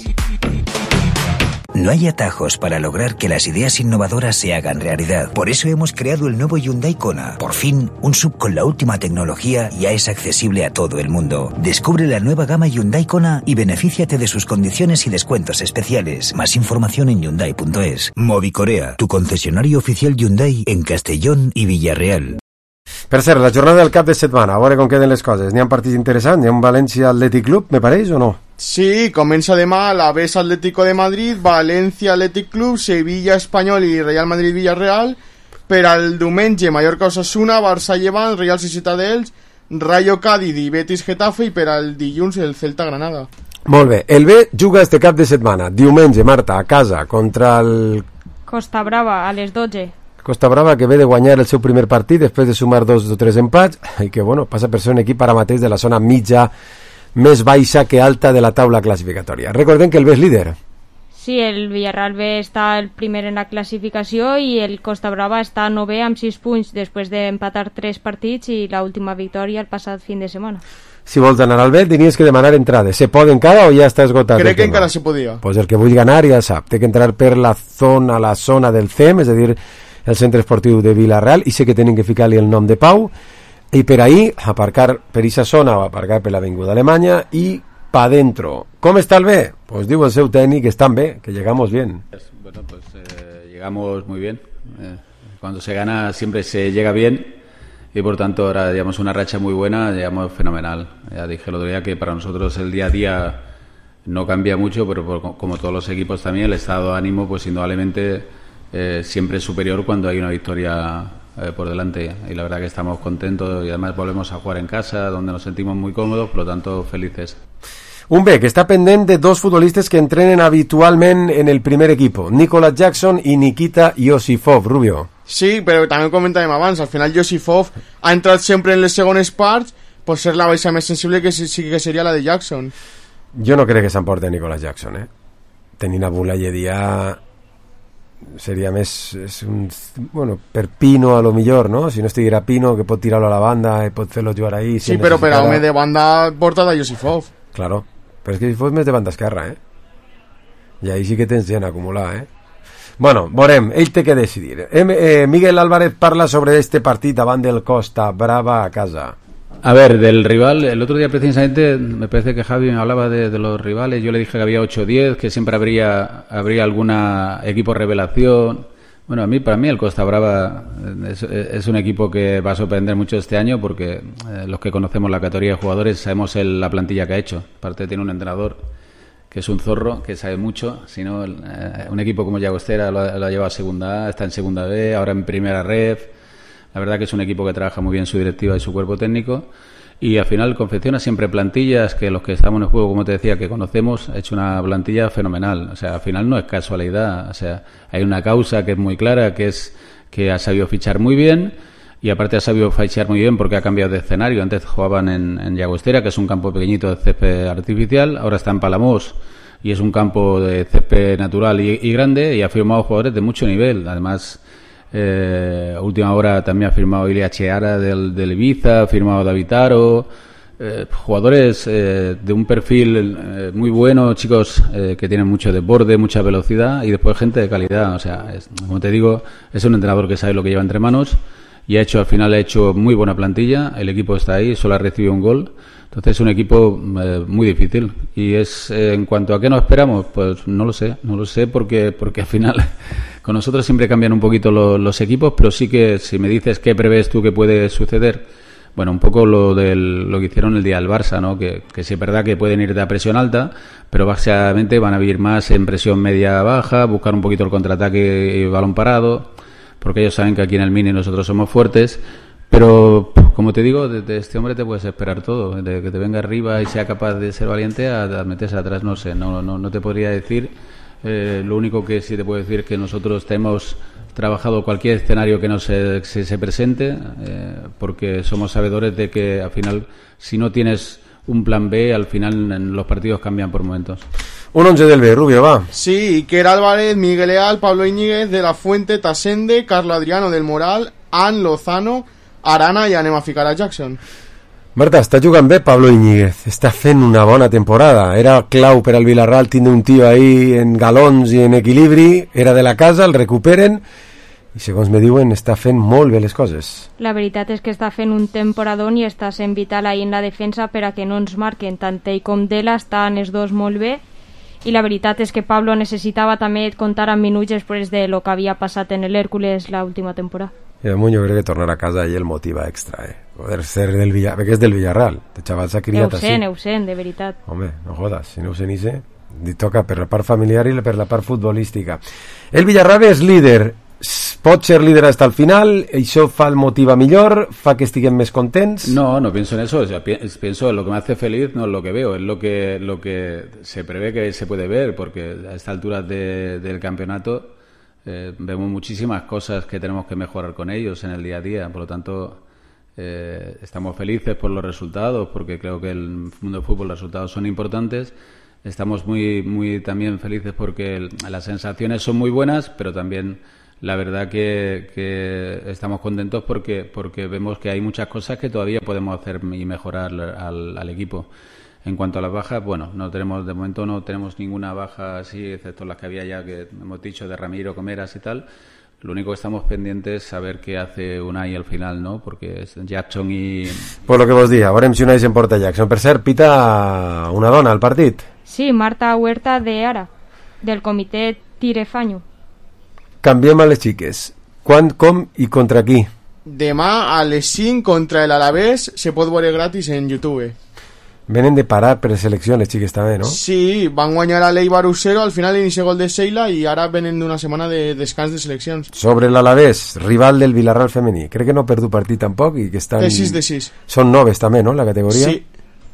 No hay atajos para lograr que las ideas innovadoras se hagan realidad. Por eso hemos creado el nuevo Hyundai Kona. Por fin, un SUV con la última tecnología ya es accesible a todo el mundo. Descubre la nueva gama Hyundai Kona y benefíciate de sus condiciones y descuentos especiales. Más información en Hyundai.es. Movicorea, tu concesionario oficial Hyundai en Castellón i Villarreal. Per cert, la jornada del cap de setmana, a veure com queden les coses. N'hi ha un partit interessant, n'hi ha un València Athletic Club, me pareix, o no? Sí, comença demà l'Alavés Atlético de Madrid, València Athletic Club, Sevilla Espanyol i Real Madrid Villarreal. Per al diumenge, Mallorca Osasuna, Barça Llevant, Real Societat d'Elx, Rayo Cádiz i Betis Getafe, i per al dilluns el Celta Granada. Molt bé, el B juga este cap de setmana, diumenge, Marta, a casa, contra el Costa Brava, a les 12. Costa Brava, que ve de guanyar el seu primer partit després de sumar 2 o 3 empats i que bueno, passa per ser un equip ara mateix de la zona mitja més baixa que alta de la taula classificatòria. Recordem que el B és líder. Sí, el Villarreal B està el primer en la classificació i el Costa Brava està 9è amb 6 punts després d'empatar 3 partits i l'última victòria el passat fin de setmana. Si vols anar al B tenies que demanar entrades. Se pot encara o ja està esgotat? Crec que encara se podia. Pues el que vulgui anar ja sap, té que entrar per la zona del CEM, és a dir, el centre esportiu de Vilarreal, i sé que tenen que ficar-li el nom de Pau, i per ahí aparcar per esa zona o aparcar per l'Avinguda Alemanya i pa dentro. ¿Cómo está el B? Pues digo el seu técnico, están B, que llegamos bien. Bueno, pues llegamos muy bien. Cuando se gana siempre se llega bien y por tanto ahora llevamos una racha muy buena, llegamos fenomenal. Ya dije el otro día que para nosotros el día a día no cambia mucho, pero como todos los equipos también, el estado de ánimo pues indudablemente siempre es superior cuando hay una victoria por delante, y la verdad que estamos contentos y además volvemos a jugar en casa donde nos sentimos muy cómodos, por lo tanto felices. Un B que està pendent de 2 futbolistes que entrenen habitualment en el primer equipo, Nicolas Jackson i Nikita Yosifov. Rubio. Sí, però també comentàvem abans, al final Yosifov ha entrat sempre en les segones parts, pot ser la baixa més sensible que sí que seria la de Jackson. Jo no crec que s'emporti Nicolas Jackson, tenint a Boulaye seria més bueno, per Pino a lo millor, no? Si no estiguera Pino, que pot tirar-lo a la banda i pot fer-lo jugar ahí. Sí, però per a home de banda porta de Yosifov. Claro, però és que Yosifov més de banda esquerra, i ahí sí que tens gent a acumular, Bueno, veurem, ell té que decidir. Miguel Álvarez parla sobre este partit davant del Costa Brava a casa. A ver, del rival, el otro día precisamente me parece que Javi me hablaba de los rivales, yo le dije que había 8 o 10, que siempre habría alguna equipo revelación. Bueno, para mí el Costa Brava es un equipo que va a sorprender mucho este año porque los que conocemos la categoría de jugadores sabemos la plantilla que ha hecho. Aparte tiene un entrenador que es un zorro, que sabe mucho, sino un equipo como Llagostera lo ha llevado a segunda A, está en segunda B, ahora en primera ref. La verdad que es un equipo que trabaja muy bien su directiva y su cuerpo técnico y al final confecciona siempre plantillas que los que estamos en el juego, como te decía, que conocemos, ha hecho una plantilla fenomenal. O sea, al final no es casualidad. O sea, hay una causa que es muy clara, que es que ha sabido fichar muy bien y aparte ha sabido fichar muy bien porque ha cambiado de escenario. Antes jugaban en Llagostera, que es un campo pequeñito de césped artificial, ahora está en Palamós y es un campo de césped natural y grande y ha firmado jugadores de mucho nivel. Además, última hora también ha firmado Ilia Cheara del Ibiza, ha firmado David Aro, jugadores de un perfil muy bueno, chicos que tienen mucho desborde, mucha velocidad y después gente de calidad. O sea, como te digo, es un entrenador que sabe lo que lleva entre manos y al final ha hecho muy buena plantilla, el equipo está ahí, solo ha recibido un gol. Entonces es un equipo muy difícil y en cuanto a qué nos esperamos, pues no lo sé porque al final con nosotros siempre cambian un poquito los equipos, pero sí que si me dices qué prevés tú que puede suceder, bueno, un poco lo que hicieron el día del Barça, ¿no? Que sí es verdad que pueden ir de a presión alta, pero básicamente van a ir más en presión media-baja, buscar un poquito el contraataque y balón parado, porque ellos saben que aquí en el Mini nosotros somos fuertes. Pero, como te digo, de este hombre te puedes esperar todo, de que te venga arriba y sea capaz de ser valiente a meterse atrás, no sé, no te podría decir. Lo único que sí te puedo decir es que nosotros hemos trabajado cualquier escenario que se presente, porque somos sabedores de que al final, si no tienes un plan B, al final los partidos cambian por momentos. Un 11 del B, Rubio, va. Sí, Iker Álvarez, Miguel Leal, Pablo Íñiguez, De la Fuente, Tasende, Carlo Adriano del Moral, Ann Lozano, Arana i anem a ficar a Jackson. Marta, està jugant bé Pablo Íñiguez, està fent una bona temporada, era clau per al Villarreal tindre un tio ahí en galons i en equilibri, era de la casa, el recuperen i segons me diuen està fent molt bé les coses. La veritat és que està fent un temporadón i està sent vital ahí en la defensa per a que no ens marquen, tant ell com Dela estan els dos molt bé i la veritat és que Pablo necessitava també comptar amb minuts després de lo que havia passat en l'Hèrcules l'última temporada. I a jo crec que tornar a casa ell el motiva extra, poder ser del Villarreal, perquè és del Villarreal, el xaval s'ha criat així. Ho sent, de veritat. Home, no jodas, si no ho sent li toca per la part familiar i per la part futbolística. El Villarreal és líder, pot ser líder hasta el final, això fa el motiva millor, fa que estiguem més contents. No pienso en eso, o sea, pienso en lo que me hace feliz, no es lo que veo, es lo que se prevé que se puede ver, porque a esta altura del campeonato vemos muchísimas cosas que tenemos que mejorar con ellos en el día a día, por lo tanto estamos felices por los resultados, porque creo que el mundo del fútbol los resultados son importantes. Estamos muy también felices porque las sensaciones son muy buenas, pero también la verdad que estamos contentos porque vemos que hay muchas cosas que todavía podemos hacer y mejorar al equipo. En cuanto a las bajas, bueno, de momento no tenemos ninguna baja así, excepto las que había ya, que hemos dicho, de Ramiro, Comeras y tal. Lo único que estamos pendientes es saber qué hace Unai al final, ¿no? Porque es Jackson i... Pues lo que vos diga, veurem si Unai s'emporta Jackson. Per cert, pita una dona al partit. Sí, Marta Huerta de Ara, del comitè Tirefanyo. Canviem a les xiques. Quan, com i contra qui? Demà a les 5 contra el Alavés se pot veure gratis en YouTube. Venen de parar per selecció les xiques també, no? Sí, van guanyar a l'Eibar 1-0, al final inicia gol de Seila i ara venen d'una setmana de descans de seleccions. Sobre l'Alavés, rival del Villarreal femení, crec que no ha perdut partit tampoc i que estan... De 6. Són noves també, no?, la categoria. Sí.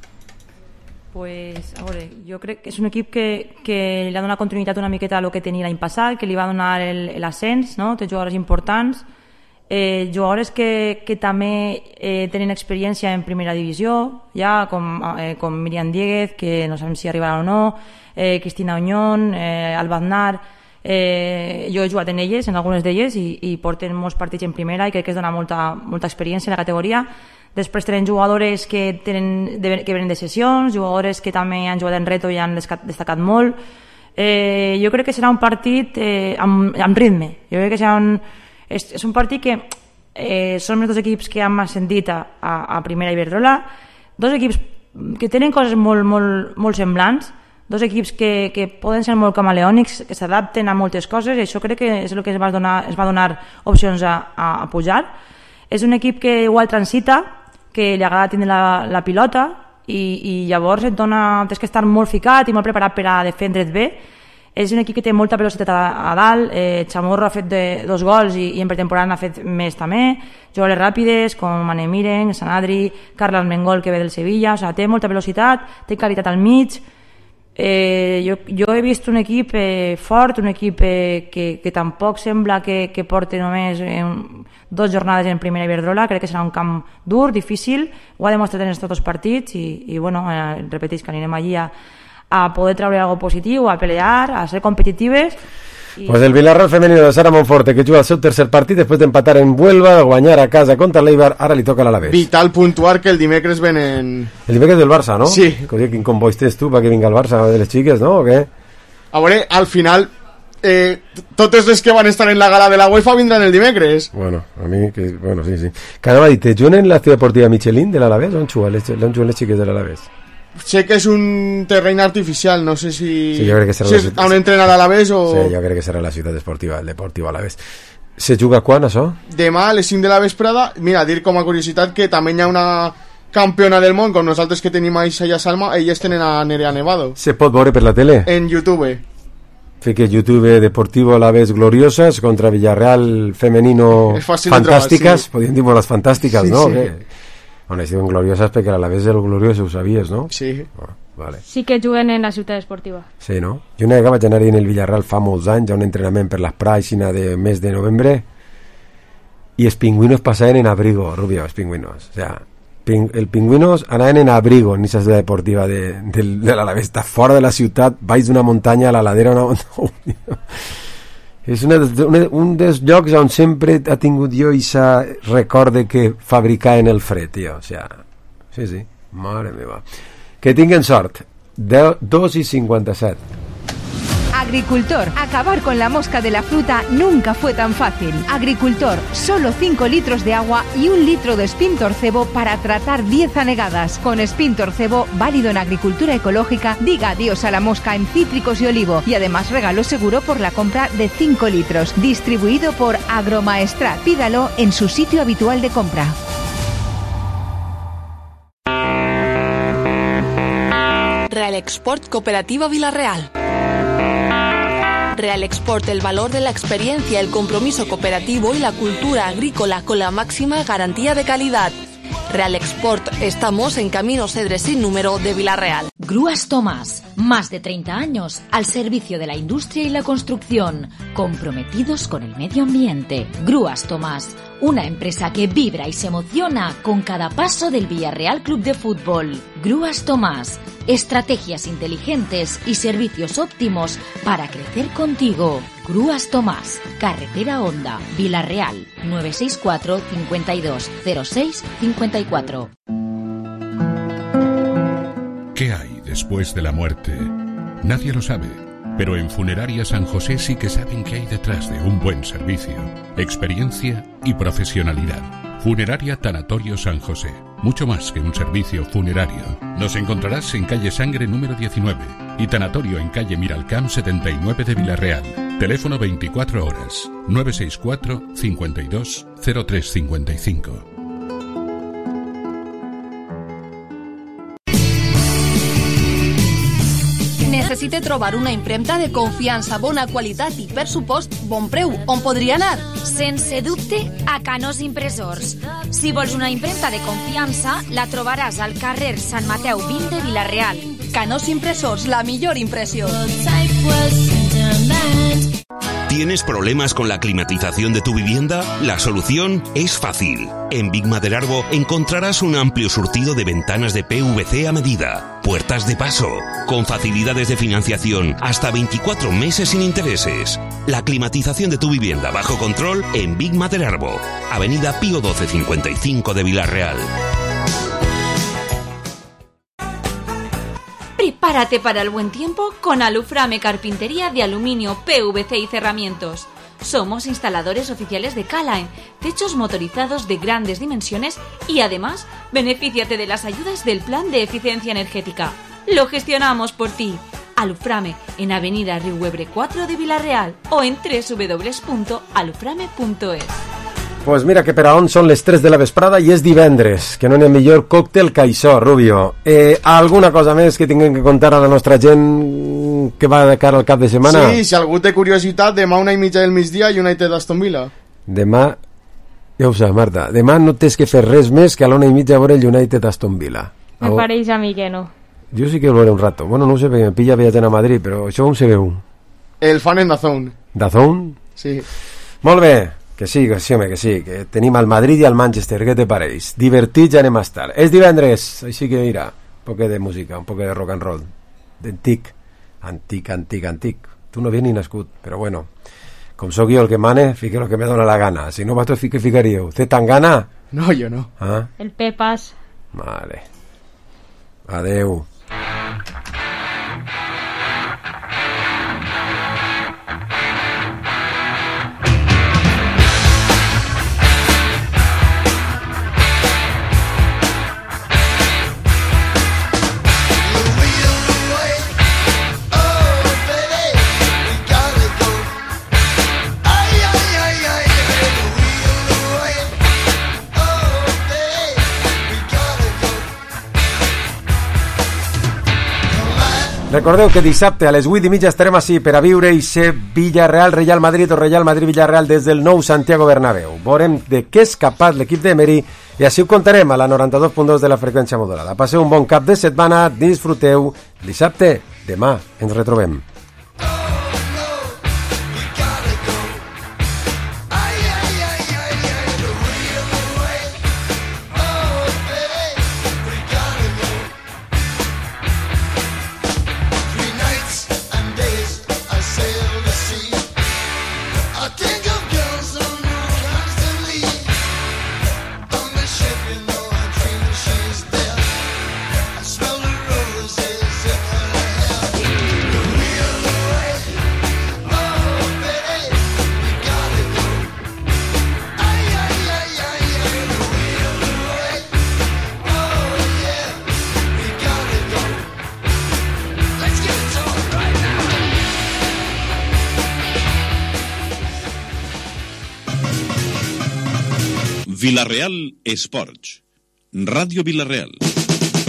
Pues, a veure, jo crec que és un equip que li ha donat continuïtat una miqueta a lo que tenia l'any passat, que li va donar l'ascens, no?, té jugadores importants, jugadores que també tenen experiència en primera divisió, ja com Miriam Dieguez, que no sabem si arribarà o no, Cristina Oñón, Albaznar. Jo he jugat en elles, en algunes d'elles, i porten molts partits en primera i crec que es dona molta experiència en la categoria. Després tenen jugadores que venen de sessions, jugadores que també han jugat en reto i han destacat molt. Jo crec que serà un partit amb ritme. Jo crec que és un partit que són els dos equips que han ascendit a primera Iberdrola, dos equips que tenen coses molt semblants, dos equips que poden ser molt camaleònics, que s'adapten a moltes coses, i això crec que és el que es va donar opcions a pujar. És un equip que igual transita, que li agrada tindre la pilota i llavors tens que estar molt ficat i molt preparat per a defendre't bé. És un equip que té molta velocitat a dalt, Chamorro ha fet 2 gols i en pretemporada n'ha fet més també, jugadores ràpides com Anne Miren, Sanadri, Carla Almengol que ve del Sevilla, o sigui, té molta velocitat, té claritat al mig. Jo he vist un equip fort, un equip que tampoc sembla que porti només 2 jornades en primera Iberdrola, crec que serà un camp dur, difícil, ho ha demostrat en tots els partits i bueno, repeteix que anirem allí a poder treure algo positiu, a pelear, a ser competitives. Pues el Villarreal femenino de Sara Monforte, que juga el seu tercer partit després d'empatar en Huelva, guanyar a casa contra l'Eibar, ara li toca a l'Alavés. Vital puntuar que el dimecres venen... El dimecres del Barça, no? Sí. Quin convois tens tu perquè vinga el Barça de les xiques, no? O què? A veure, al final totes les que van estar en la gala de la UEFA vindran el dimecres. Bueno, a mi que... Bueno, sí. Que anava a dir, juguen en la ciutat deportiva Michelin de l'Alavés o on juguen les xiques de l'Alavés? Sé que és un terreny artificial, no sé si... Sí, jo crec que serà on entrena l'Alavés o... Sí, jo crec que serà la ciutat esportiva, el Deportiu Alavés. Se juga quan, això? Demà a les 5 de la vesprada. Mira, dir com a curiositat que també hi ha una campiona del món, com nosaltres que tenim a Isaiah Salma, elles tenen a Nerea Nevado. Se pot veure per la tele? En YouTube. Fique YouTube Deportivo Alavés Gloriosas contra Villarreal Femenino Fantàstiques, sí. Podríem dir les Fantàstiques, sí, no? Sí. On es diuen Gloriosas perquè l'Alavés és el glorioso, ho sabies, no? Sí. Oh, vale. Sí que juguen en la ciutat esportiva. Sí, no? Jo una vegada vaig anar en el Villarreal fa molts anys, a un entrenament per les praixina de mes de novembre, i els pingüinos passaven en abrigo, Rubio, els pingüinos. O sea, el pingüinos anaven en abrigo en aquesta ciutat deportiva de l'Alavés. Està fora de la ciutat, baix d'una muntanya, a la ladera una muntanya. És un dels llocs on sempre ha tingut jo aquest record de que fabricaven el fred, tio. O sea, sí, mare meva. Que tinguen sort. 2:57. Agricultor, acabar con la mosca de la fruta nunca fue tan fácil. Agricultor, solo 5 litros de agua y 1 litro de Spintor Cebo para tratar 10 anegadas. Con Spintor Cebo, válido en agricultura ecológica, diga adiós a la mosca en cítricos y olivo. Y además regalo seguro por la compra de 5 litros. Distribuido por Agromaestrat. Pídalo en su sitio habitual de compra. Real Export Cooperativa Villarreal. Real Export, el valor de la experiencia, el compromiso cooperativo y la cultura agrícola con la máxima garantía de calidad. Real Export, estamos en Camino Cedre sin número de Villarreal. Grúas Tomás, más de 30 años al servicio de la industria y la construcción, comprometidos con el medio ambiente. Grúas Tomás, una empresa que vibra y se emociona con cada paso del Villarreal Club de Fútbol. Grúas Tomás, estrategias inteligentes y servicios óptimos para crecer contigo. Grúas Tomás, Carretera Honda, Villarreal, 964 52 06 54. ¿Qué hay después de la muerte? Nadie lo sabe, pero en Funeraria San José sí que saben qué hay detrás de un buen servicio, experiencia y profesionalidad. Funeraria Tanatorio San José, mucho más que un servicio funerario. Nos encontrarás en calle Sangre número 19 y Tanatorio en calle Miralcamp 79 de Villarreal. Teléfono 24 horas, 964 52 0355. Necessite trobar una impremta de confiança, bona qualitat i, per supost, bon preu. On podria anar? Sense dubte, a Canós Impressors. Si vols una impremta de confiança, la trobaràs al carrer Sant Mateu 20 de Villarreal. Canós Impressors, la millor impressió. ¿Tienes problemas con la climatización de tu vivienda? La solución es fácil. En Big Maderarbo encontrarás un amplio surtido de ventanas de PVC a medida, puertas de paso, con facilidades de financiación hasta 24 meses sin intereses. La climatización de tu vivienda bajo control en Big Maderarbo, Avenida Pío 12 55 de Villarreal. Prepárate para el buen tiempo con Aluframe Carpintería de Aluminio, PVC y Cerramientos. Somos instaladores oficiales de Calaen, techos motorizados de grandes dimensiones y además benefíciate de las ayudas del Plan de Eficiencia Energética. Lo gestionamos por ti. Aluframe en Avenida Riuebre 4 de Villarreal o en www.aluframe.es. Pues mira que per a on són les 3 de la vesprada i és divendres, que no n'hi ha millor còctel que això, Rubio. Alguna cosa més que tinguem que contar a la nostra gent que va de cara al cap de setmana? Sí, si algú té curiositat, demà 1:30 del migdia United Aston Villa. Demà, ja ho saps, Marta, demà no tens que fer res més que a l'1:30 veure el United Aston Villa. Me pareix a mi que no. Jo sí que el veuré un rato. Bueno, no ho sé, perquè em pilla viatjant a Madrid, però això on se veu? El fan en DAZN. DAZN? Sí. Molt bé. Que sí, home, que sí, que tenim al Madrid i al Manchester, què te pareix? Divertits anem a estar. És divendres, així que mira, un poc de música, un poc de rock and roll, d'antic, antic. Tu no havies ni nascut, però bueno, com sóc jo el que mane, fique el que me dóna la gana. Si no, vosaltres què ficaríeu? ¿Té tan gana? No, jo no. Ah? El Pepas. Vale. Adeu. Recordeu que dissabte a les 8:30 estarem així per a viure i ser Villarreal-Real Madrid o Real Madrid-Villarreal des del nou Santiago Bernabéu. Veurem de què és capaç l'equip d'Emery i així ho contarem a la 92.2 de la freqüència modulada. Passeu un bon cap de setmana, disfruteu. Dissabte, demà, ens retrobem. Villarreal Esports. Ràdio Villarreal.